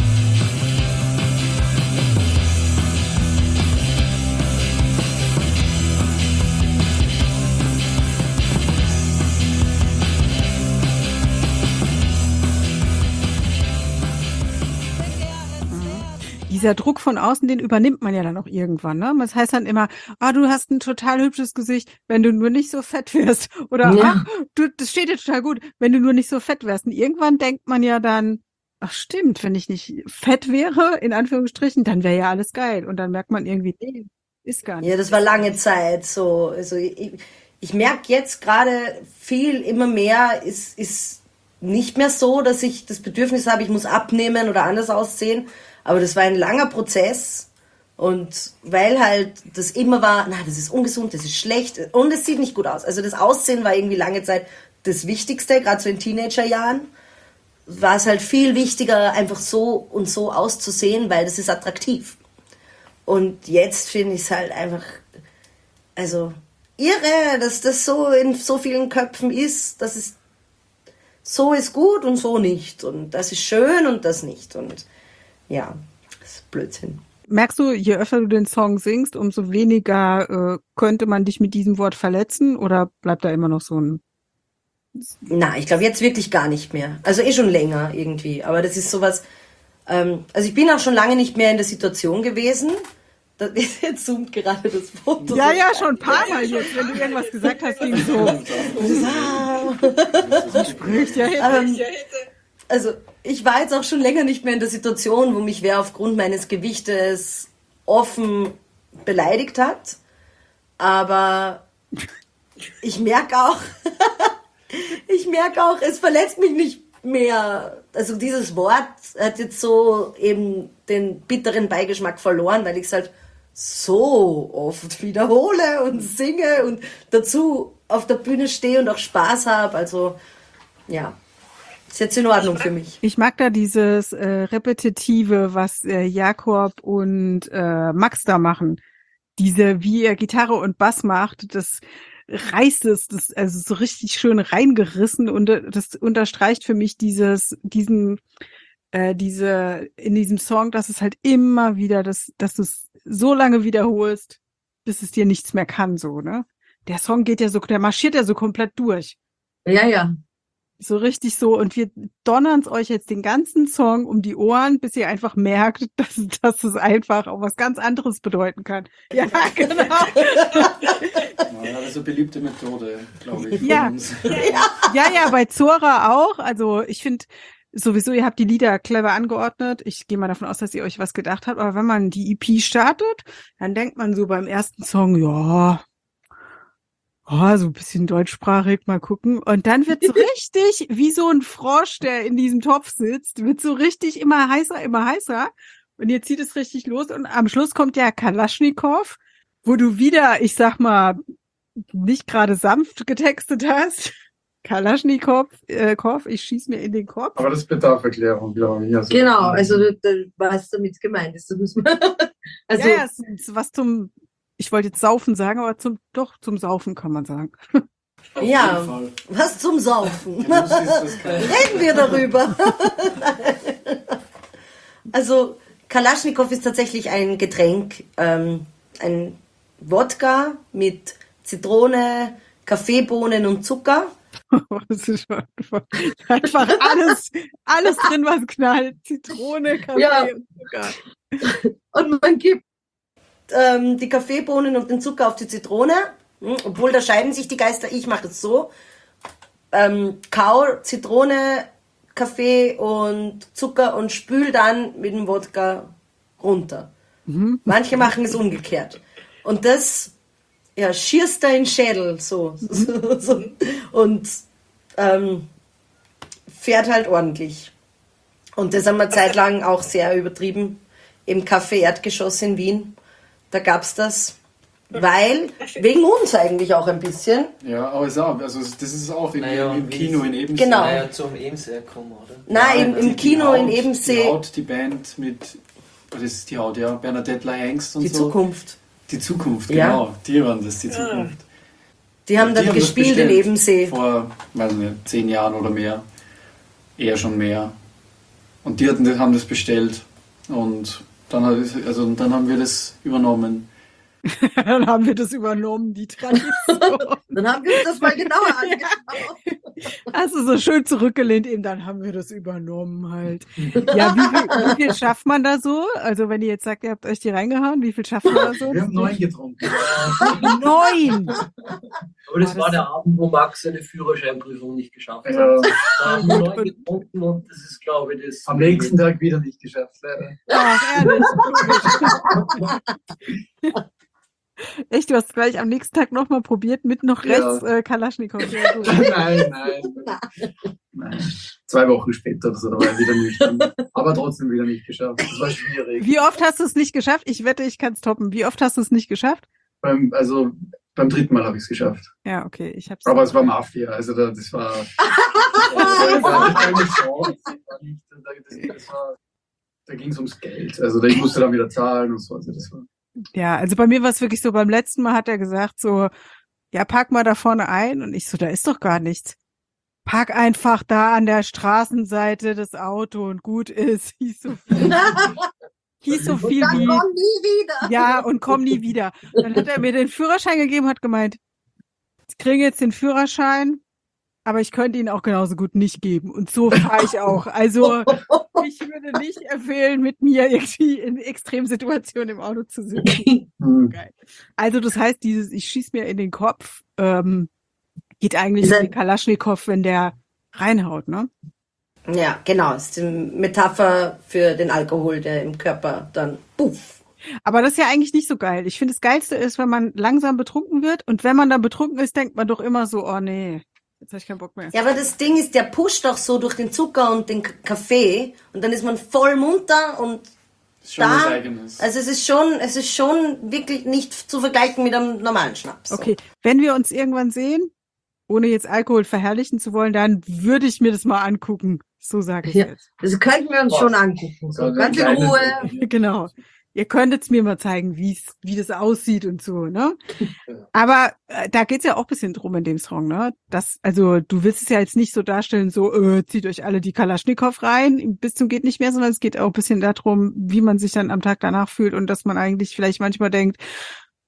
Dieser Druck von außen, den übernimmt man ja dann auch irgendwann, ne? Das heißt dann immer, ah, du hast ein total hübsches Gesicht, wenn du nur nicht so fett wärst. Oder, Ja. ach, du, das steht dir total gut, wenn du nur nicht so fett wärst. Und irgendwann denkt man ja dann, ach stimmt, wenn ich nicht fett wäre, in Anführungsstrichen, dann wäre ja alles geil. Und dann merkt man irgendwie, nee, ist gar nicht. Ja, das war lange Zeit so. Also ich, ich merke jetzt gerade viel, immer mehr ist, ist nicht mehr so, dass ich das Bedürfnis habe, ich muss abnehmen oder anders aussehen. Aber das war ein langer Prozess. Und weil halt das immer war, na, das ist ungesund, das ist schlecht und es sieht nicht gut aus. Also das Aussehen war irgendwie lange Zeit das Wichtigste, gerade so in Teenagerjahren. War es halt viel wichtiger, einfach so und so auszusehen, weil das ist attraktiv. Und jetzt finde ich es halt einfach, also irre, dass das so in so vielen Köpfen ist, dass es so ist gut und so nicht. Und das ist schön und das nicht. Und ja, das ist Blödsinn. Merkst du, je öfter du den Song singst, umso weniger äh, könnte man dich mit diesem Wort verletzen? Oder bleibt da immer noch so ein... Na, ich glaube jetzt wirklich gar nicht mehr. Also eh schon länger irgendwie. Aber das ist sowas, ähm, also ich bin auch schon lange nicht mehr in der Situation gewesen. Das ist jetzt zoomt gerade das Foto. Ja, so. ja, schon ein paar Mal jetzt, wenn du irgendwas gesagt hast, ging so. Spricht ja Ähm, also ich war jetzt auch schon länger nicht mehr in der Situation, wo mich wer aufgrund meines Gewichtes offen beleidigt hat. Aber ich merke auch, ich merke auch, es verletzt mich nicht mehr. Also dieses Wort hat jetzt so eben den bitteren Beigeschmack verloren, weil ich es halt so oft wiederhole und singe und dazu auf der Bühne stehe und auch Spaß habe. Also ja, ist jetzt in Ordnung für mich. Ich mag da dieses äh, Repetitive, was äh, Jakob und äh, Max da machen. Diese, wie er Gitarre und Bass macht, das reißt es, das also so richtig schön reingerissen und äh, das unterstreicht für mich dieses, diesen, äh, diese in diesem Song, dass es halt immer wieder, das, dass du es so lange wiederholst, bis es dir nichts mehr kann, so, ne? Der Song geht ja so, der marschiert ja so komplett durch. Ja, ja. So richtig so. Und wir donnern's euch jetzt den ganzen Song um die Ohren, bis ihr einfach merkt, dass, dass es einfach auch was ganz anderes bedeuten kann. Ja, genau. Ja, das ist eine beliebte Methode, glaube ich. von Ja. uns. Ja, ja, bei Zora auch. Also ich finde sowieso, ihr habt die Lieder clever angeordnet. Ich gehe mal davon aus, dass ihr euch was gedacht habt. Aber wenn man die E P startet, dann denkt man so beim ersten Song, ja, oh, so ein bisschen deutschsprachig, mal gucken. Und dann wird so richtig, wie so ein Frosch, der in diesem Topf sitzt, wird so richtig immer heißer, immer heißer. Und jetzt zieht es richtig los. Und am Schluss kommt ja Kalaschnikow, wo du wieder, ich sag mal, nicht gerade sanft getextet hast. Kalaschnikow, äh, Kopf, ich schieß mir in den Kopf. Aber das bedarf Erklärung, glaube ich. Also, Genau, also da, was damit gemeint ist. Das muss man also, ja, ja, es ist was zum, ich wollte jetzt Saufen sagen, aber zum, doch, zum Saufen kann man sagen. Auf Ja. jeden Fall. was zum Saufen. Genuss ist das Geile. Reden wir darüber. Also Kalaschnikow ist tatsächlich ein Getränk, ähm, ein Wodka mit Zitrone, Kaffeebohnen und Zucker. Das ist schon einfach alles, alles drin, was knallt. Zitrone, Kaffee Ja. und Zucker. Und man gibt ähm, die Kaffeebohnen und den Zucker auf die Zitrone. Hm, obwohl da scheiden sich die Geister. Ich mache es so. Ähm, kau Zitrone, Kaffee und Zucker und spül dann mit dem Wodka runter. Manche machen es umgekehrt. Und das ja, schierst da in den Schädel so, so, so und ähm, fährt halt ordentlich. Und das haben wir zeitlang auch sehr übertrieben. Im Café Erdgeschoss in Wien, da gab's das. Weil, wegen uns eigentlich auch ein bisschen. Ja, aber es ist auch, also das ist auch in, Naja, im wie Kino das- in Ebensee. Genau. Naja, zum Ebensee kommen, oder? Nein, Ja, im, die- im die Kino in Haut- Die Ebensee, Haut, die Band mit, das ist die Haut, ja, Bernadette Hengst und die so. Zukunft. Die Zukunft, Ja. genau. Die waren das, die Zukunft. Die haben Die dann das gespielt in bestellt Ebensee. Vor, weiß nicht, zehn Jahren oder mehr. Eher schon mehr. Und die hatten, haben das bestellt. Und dann, hat es, also, und dann haben wir das übernommen. Dann haben wir das übernommen, die Tradition. Dann haben wir uns das mal genauer angeschaut. Also so schön zurückgelehnt eben, dann haben wir das übernommen halt. Ja, wie viel, wie viel schafft man da so? Also wenn ihr jetzt sagt, ihr habt euch die reingehauen, wie viel schafft man da so? Wir haben neun getrunken. Neun! Aber das war der Abend, wo Max seine Führerscheinprüfung nicht geschafft hat. Ja, Da haben wir neun getrunken und das ist, glaube ich, das. am nächsten Tag wieder nicht geschafft, leider. Ach, ehrlich. Echt, du hast gleich am nächsten Tag nochmal probiert mit noch Ja. rechts äh, Kalaschnikow. Ja, gut. Nein, nein. Nein. Zwei Wochen später oder so, da war ich wieder nüchtern. Aber trotzdem wieder nicht geschafft. Das war schwierig. Wie oft hast du es nicht geschafft? Ich wette, ich kann es toppen. Wie oft hast du es nicht geschafft? Beim, also beim dritten Mal habe ich es geschafft. Ja, okay, ich hab's. Aber es war Mafia, also da, das war. Das war keine Chance. Das war nicht, das, das war, da ging es ums Geld. Also da, ich musste dann wieder zahlen und so. Also das war. Ja, also bei mir war es wirklich so, beim letzten Mal hat er gesagt so, ja, park mal da vorne ein. Und ich so, da ist doch gar nichts. Park einfach da an der Straßenseite das Auto und gut ist. Hieß so viel, hieß so viel Dann wie, komm nie wieder. ja, und komm nie wieder. Dann hat er mir den Führerschein gegeben, hat gemeint, ich kriege jetzt den Führerschein, aber ich könnte ihn auch genauso gut nicht geben. Und so fahre ich auch. Also ich würde nicht empfehlen, mit mir irgendwie in Extremsituationen im Auto zu sitzen. Hm. Geil. Also das heißt, dieses, ich schieß mir in den Kopf, ähm, geht eigentlich Ist um ein- den Kalaschnikow, wenn der reinhaut, ne? Ja, genau. Das ist die Metapher für den Alkohol, der im Körper dann puff. Aber das ist ja eigentlich nicht so geil. Ich finde, das Geilste ist, wenn man langsam betrunken wird. Und wenn man dann betrunken ist, denkt man doch immer so, oh nee, jetzt habe ich keinen Bock mehr. Ja, aber das Ding ist, der pusht auch so durch den Zucker und den K- Kaffee und dann ist man voll munter und Das ist schon da, was Eigenes. also es ist schon, es ist schon wirklich nicht zu vergleichen mit einem normalen Schnaps. So. Okay, wenn wir uns irgendwann sehen, ohne jetzt Alkohol verherrlichen zu wollen, dann würde ich mir das mal angucken. So sage ich Ja. jetzt. Das könnten wir uns Was? schon angucken. So. Also Ganz in kleines- Ruhe. Genau. Ihr könntet mir mal zeigen, wie's, wie das aussieht und so, ne? Aber äh, da geht's ja auch ein bisschen drum in dem Song, ne? Das, also du willst es ja jetzt nicht so darstellen, so äh, zieht euch alle die Kalaschnikow rein, bis zum geht nicht mehr, sondern es geht auch ein bisschen darum, wie man sich dann am Tag danach fühlt und dass man eigentlich vielleicht manchmal denkt,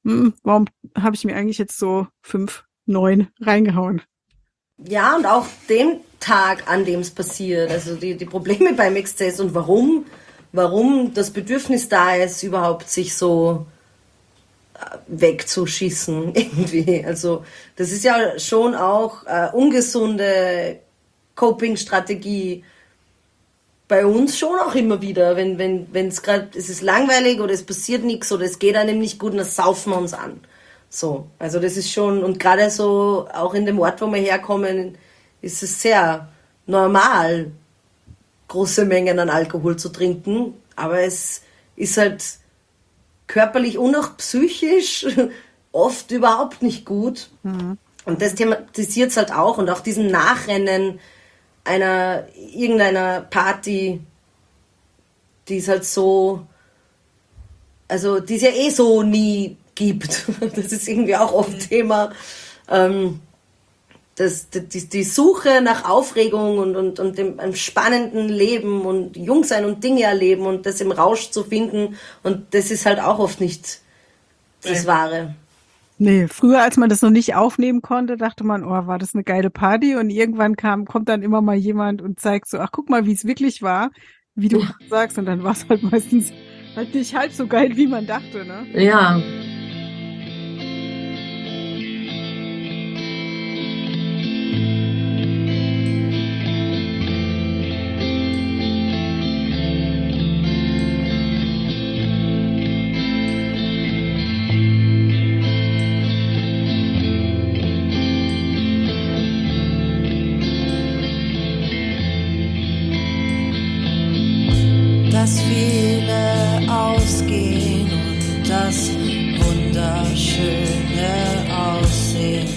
hm, warum habe ich mir eigentlich jetzt so fünf, neun reingehauen? Ja, und auch dem Tag, an dem es passiert, also die, die Probleme beim Exzess und warum, warum das Bedürfnis da ist, überhaupt sich so wegzuschießen irgendwie. Also das ist ja schon auch äh, ungesunde Coping-Strategie bei uns schon auch immer wieder, wenn wenn wenn es gerade, es ist langweilig oder es passiert nichts oder es geht einem nicht gut, dann saufen wir uns an. So, also das ist schon, und gerade so auch in dem Ort, wo wir herkommen, ist es sehr normal, große Mengen an Alkohol zu trinken, aber es ist halt körperlich und auch psychisch oft überhaupt nicht gut. Mhm. Und das thematisiert es halt auch, und auch diesen Nachrennen einer, irgendeiner Party, die es halt so, also die es ja eh so nie gibt. Das ist irgendwie auch oft Thema. Ähm, das, die, die Suche nach Aufregung und, und, und dem einem spannenden Leben und jung sein und Dinge erleben und das im Rausch zu finden. Und das ist halt auch oft nicht das Wahre. Nee, früher, als man das noch nicht aufnehmen konnte, dachte man, oh, war das eine geile Party, und irgendwann kam, kommt dann immer mal jemand und zeigt so, ach, guck mal, wie es wirklich war, wie du sagst, und dann war es halt meistens halt nicht halb so geil, wie man dachte, ne? Ja. Dass viele ausgehen und das wunderschöne Aussehen.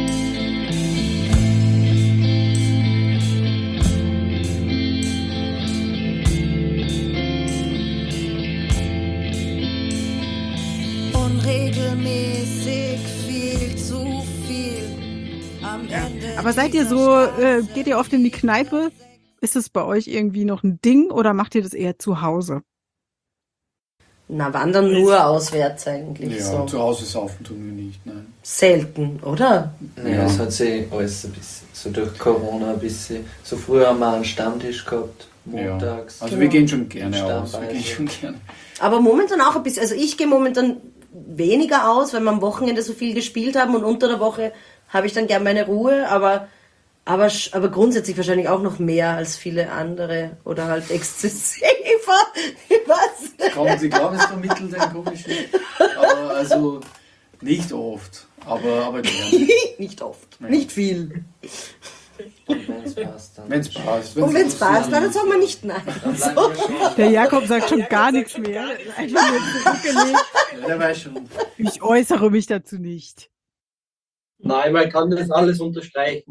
Unregelmäßig, viel zu viel. Am Ende. Aber seid ihr so, äh, geht ihr oft in die Kneipe? Ist es bei euch irgendwie noch ein Ding oder macht ihr das eher zu Hause? Na, wandern nur auswärts eigentlich. Ja, so. zu Hause saufen tun wir nicht, nein. Selten, oder? Naja, Ja. es hat sich alles ein bisschen, so durch Corona ein bisschen, so früher haben wir einen Stammtisch gehabt, montags. Ja. Also Genau. wir gehen schon gerne aus. Wir Stammweise. gehen schon gerne. Aber momentan auch ein bisschen, also ich gehe momentan weniger aus, weil wir am Wochenende so viel gespielt haben, und unter der Woche habe ich dann gern meine Ruhe, aber Aber, aber grundsätzlich wahrscheinlich auch noch mehr als viele andere oder halt exzessiver. Was? Kommen Sie, glaube ich, vermittelt ein komischen. Aber also nicht oft. Aber, aber gerne. Nicht oft, Ja. nicht viel. Und wenn es passt, dann. Wenn es passt. Und wenn es passt, dann sagen wir nicht nein. Dann bleiben wir schon. Der Jakob sagt schon gar nichts mehr. Einfach nur zurückgelegt. Ja, der weiß schon. Ich äußere mich dazu nicht. Nein, man kann das alles unterstreichen.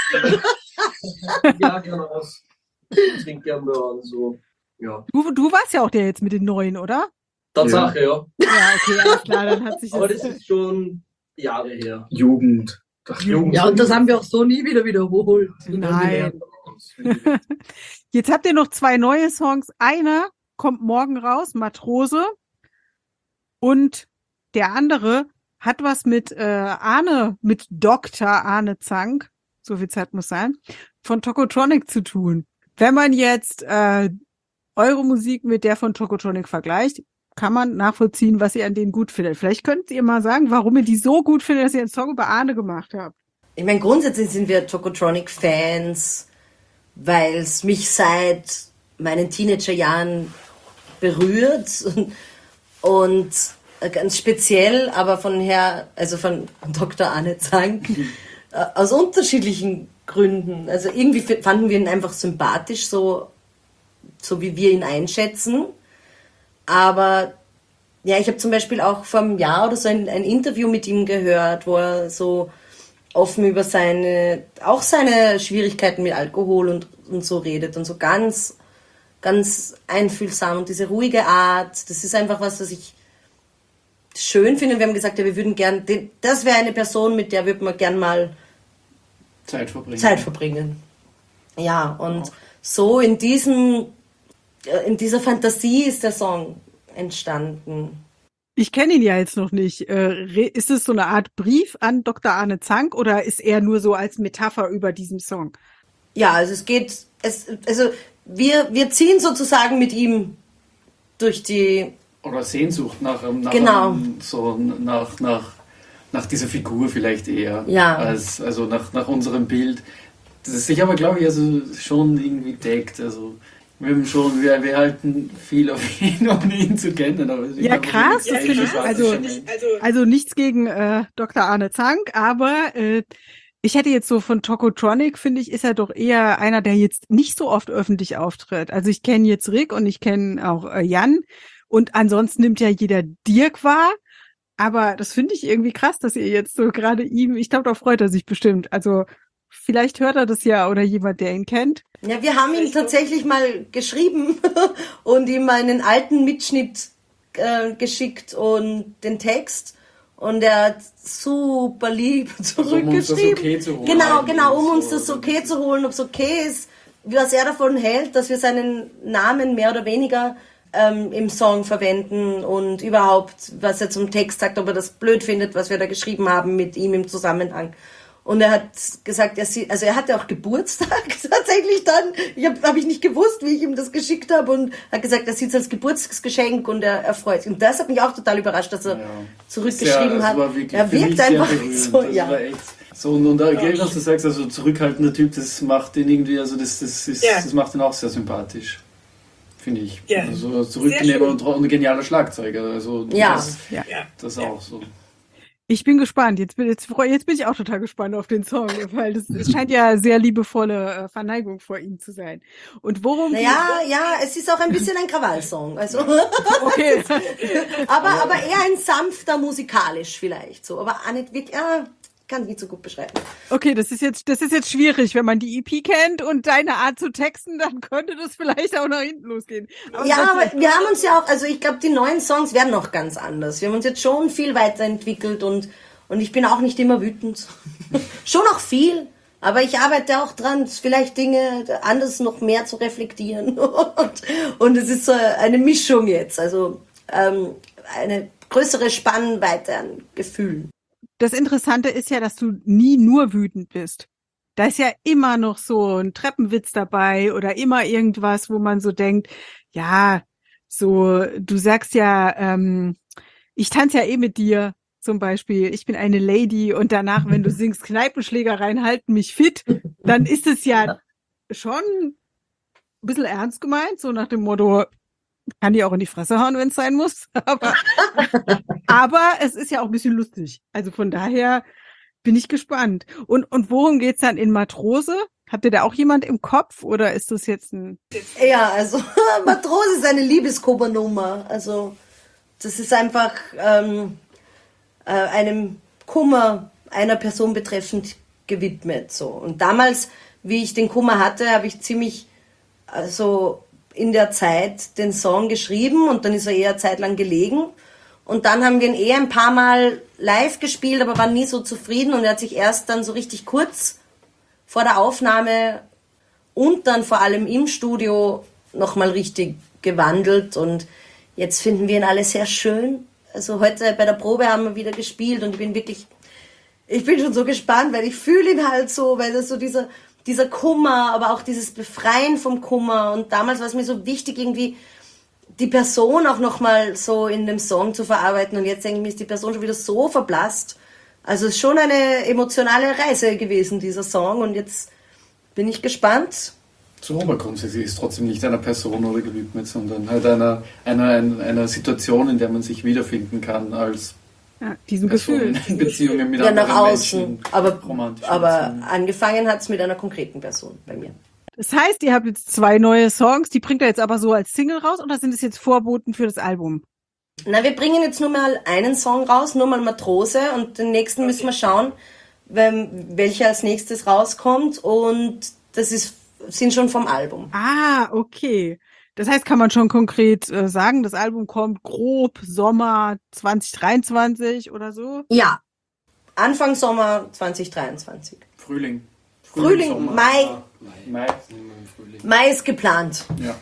Ja, genau. Ich trinke gerne Möhren, so. Ja. Du, du warst ja auch der jetzt mit den Neuen, oder? Tatsache, ja. Ja, okay, alles klar, dann hat sich Aber das... das ist schon Jahre her. Jugend. Ach, Jugend. Ja, und das haben wir auch so nie wieder wiederholt. Nein. Jetzt habt ihr noch zwei neue Songs. Einer kommt morgen raus, Matrose. Und der andere hat was mit äh, Arne, mit Doktor Arne Zank, so viel Zeit muss sein, von Tokotronic zu tun. Wenn man jetzt äh, eure Musik mit der von Tokotronic vergleicht, kann man nachvollziehen, was ihr an denen gut findet. Vielleicht könnt ihr mal sagen, warum ihr die so gut findet, dass ihr einen Song über Arne gemacht habt. Ich meine, grundsätzlich sind wir Tokotronic-Fans, weil es mich seit meinen Teenagerjahren berührt und, und ganz speziell, aber von Herr, also von Doktor Arne Zank, aus unterschiedlichen Gründen. Also irgendwie fanden wir ihn einfach sympathisch, so, so wie wir ihn einschätzen. Aber ja, ich habe zum Beispiel auch vor einem Jahr oder so ein, ein Interview mit ihm gehört, wo er so offen über seine, auch seine Schwierigkeiten mit Alkohol und, und so redet und so ganz, ganz einfühlsam, und diese ruhige Art, das ist einfach was, was ich schön finde. Wir haben gesagt, ja, wir würden gern, das wäre eine Person, mit der würde man gern mal Zeit verbringen. Zeit verbringen. Ja, und wow. so in diesem, in dieser Fantasie ist der Song entstanden. Ich kenne ihn ja jetzt noch nicht. Äh, ist es so eine Art Brief an Doktor Arne Zank oder ist er nur so als Metapher über diesen Song? Ja, also es geht, es, also wir, wir ziehen sozusagen mit ihm durch die... Oder Sehnsucht nach, nach Genau. einem, so nach, nach, nach dieser Figur vielleicht eher. Ja. Als, also nach, nach unserem Bild. Das ist sich aber, glaube ich, also schon irgendwie deckt. Also wir haben schon, wir, wir halten viel auf ihn, ohne ihn zu kennen. Aber Ja, krass, das finde ich, also, also nichts gegen äh, Doktor Arne Zank, aber äh, ich hätte jetzt so von Tokotronic, finde ich, ist er doch eher einer, der jetzt nicht so oft öffentlich auftritt. Also ich kenne jetzt Rick und ich kenne auch äh, Jan und ansonsten nimmt ja jeder Dirk wahr, aber das finde ich irgendwie krass, dass ihr jetzt so gerade ihm, ich glaube, da freut er sich bestimmt. Also vielleicht hört er das ja oder jemand, der ihn kennt. Ja, wir haben ihm tatsächlich mal geschrieben und ihm einen alten Mitschnitt äh, geschickt und den Text. Und er hat super lieb zurückgeschrieben. Um uns das okay zu holen. Genau, genau, um So, uns das okay zu holen, ob es okay ist, was er davon hält, dass wir seinen Namen mehr oder weniger ähm, im Song verwenden und überhaupt, was er zum Text sagt, ob er das blöd findet, was wir da geschrieben haben mit ihm im Zusammenhang. Und er hat gesagt, er sieht, also er hatte auch Geburtstag tatsächlich dann. Ich habe hab ich nicht gewusst, wie ich ihm das geschickt habe und hat gesagt, er sieht es als Geburtstagsgeschenk und er, er freut sich. Und das hat mich auch total überrascht, dass er Ja. zurückgeschrieben Sehr, hat. war wirklich, Er für mich wirkt sehr einfach berührend. so, Das ja. war echt so, und, und da, gell, was du sagst, also zurückhaltender Typ, das macht ihn irgendwie, also das, das, ist, Ja. das macht ihn auch sehr sympathisch. Finde ich. Ja. Also zurücknehmen schön. und, und ein genialer Schlagzeuger. Also Ja. das, Ja. Ja. das auch so. Ich bin gespannt. Jetzt bin, jetzt, freu- jetzt bin ich auch total gespannt auf den Song, weil das, es scheint ja sehr liebevolle äh, Verneigung vor ihm zu sein. Und worum Naja, ja, es ist auch ein bisschen ein Krawallsong. Also, okay. aber, aber eher ein sanfter musikalisch vielleicht so. Aber auch nicht wirklich, ah, kann ich nicht so gut beschreiben. Okay, das ist jetzt, das ist jetzt schwierig, wenn man die E P kennt und deine Art zu texten, dann könnte das vielleicht auch nach hinten losgehen. Aber Ja, trotzdem- aber wir haben uns ja auch, also ich glaube, die neuen Songs werden noch ganz anders. Wir haben uns jetzt schon viel weiterentwickelt und, und ich bin auch nicht immer wütend. Schon auch viel, aber ich arbeite auch dran, vielleicht Dinge anders noch mehr zu reflektieren. Und, und es ist so eine Mischung jetzt, also ähm, eine größere Spannweite an Gefühlen. Das Interessante ist ja, dass du nie nur wütend bist. Da ist ja immer noch so ein Treppenwitz dabei oder immer irgendwas, wo man so denkt, ja, so, du sagst ja, ähm, ich tanze ja eh mit dir, zum Beispiel, ich bin eine Lady und danach, wenn du singst, Kneipenschlägereien halten mich fit, dann ist es ja schon ein bisschen ernst gemeint, so nach dem Motto, kann die auch in die Fresse hauen, wenn es sein muss. Aber, aber es ist ja auch ein bisschen lustig. Also von daher bin ich gespannt. Und, und worum geht's dann in Matrose? Habt ihr da auch jemand im Kopf oder ist das jetzt ein... Ja, also Matrose ist eine Liebeskummernummer. Also das ist einfach ähm, äh, einem Kummer einer Person betreffend gewidmet. So. Und damals, wie ich den Kummer hatte, habe ich ziemlich also in der Zeit den Song geschrieben und dann ist er eher zeitlang gelegen. Und dann haben wir ihn eher ein paar Mal live gespielt, aber waren nie so zufrieden. Und er hat sich erst dann so richtig kurz vor der Aufnahme und dann vor allem im Studio nochmal richtig gewandelt. Und jetzt finden wir ihn alle sehr schön. Also heute bei der Probe haben wir wieder gespielt und ich bin wirklich, ich bin schon so gespannt, weil ich fühle ihn halt so, weil das so dieser, dieser Kummer, aber auch dieses Befreien vom Kummer. Und damals war es mir so wichtig, irgendwie die Person auch nochmal so in dem Song zu verarbeiten. Und jetzt denke ich mir, ist die Person schon wieder so verblasst. Also es ist schon eine emotionale Reise gewesen, dieser Song. Und jetzt bin ich gespannt. So, aber grundsätzlich ist trotzdem nicht einer Person oder gewidmet, sondern halt einer, einer, einer, einer Situation, in der man sich wiederfinden kann als Ja, diesem Person Gefühl. in Beziehungen mit Ja, nach anderen außen. Menschen. Aber, romantische aber Beziehungen. angefangen hat es mit einer konkreten Person bei mir. Das heißt, ihr habt jetzt zwei neue Songs, die bringt ihr jetzt aber so als Single raus oder sind es jetzt Vorboten für das Album? Na, wir bringen jetzt nur mal einen Song raus, nur mal Matrose, und den nächsten müssen wir schauen, wenn, welcher als nächstes rauskommt, und das ist, sind schon vom Album. Ah, okay. Das heißt, kann man schon konkret äh, sagen, das Album kommt grob Sommer zwanzig dreiundzwanzig oder so? Ja, Anfang Sommer zwanzig dreiundzwanzig. Frühling. Frühling, Sommer, Mai. ja, Mai. Mai ist geplant. Ja.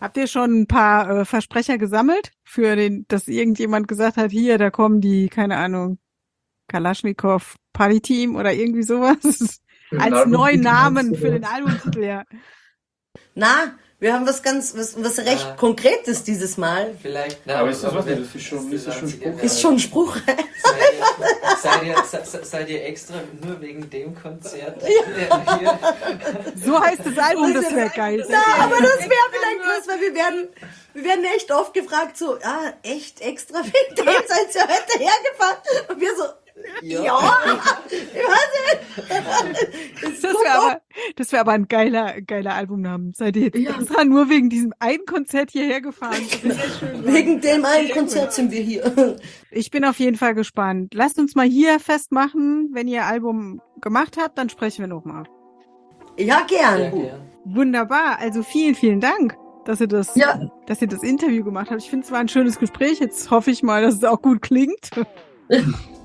Habt ihr schon ein paar äh, Versprecher gesammelt, für den, dass irgendjemand gesagt hat, hier, da kommen die, keine Ahnung, Kalaschnikow Party-Team oder irgendwie sowas? Für den Als Albumtitel neuen Namen meinst du, für oder? den Albumtitel, ja. Na, wir haben was ganz, was, was recht Ja. Konkretes dieses Mal. Vielleicht, na, Aber ist das was? wenn- Das ist schon- ist das schon einzige, Spruch? Ist schon ein Spruch. Seid ihr, seid, ihr, se- se- seid ihr extra nur wegen dem Konzert hier? So heißt das Album, das wäre geil. Ja, aber das wäre vielleicht was, weil wir werden, wir werden echt oft gefragt, so, ah, echt extra wegen dem seid ihr heute hergefahren? Und wir so, ja, ich weiß nicht. Das wäre aber, das wäre aber ein geiler, geiler Albumname. Seid ihr jetzt Ja. extra nur wegen diesem einen Konzert hierher gefahren? Das ist sehr schön. Wegen dem einen Konzert sind wir hier. Ich bin auf jeden Fall gespannt. Lasst uns mal hier festmachen, wenn ihr Album gemacht habt, dann sprechen wir nochmal. Ja, Ja, gern. gern. Wunderbar. Also vielen, vielen Dank, dass ihr das, Ja. dass ihr das Interview gemacht habt. Ich finde, es war ein schönes Gespräch. Jetzt hoffe ich mal, dass es auch gut klingt.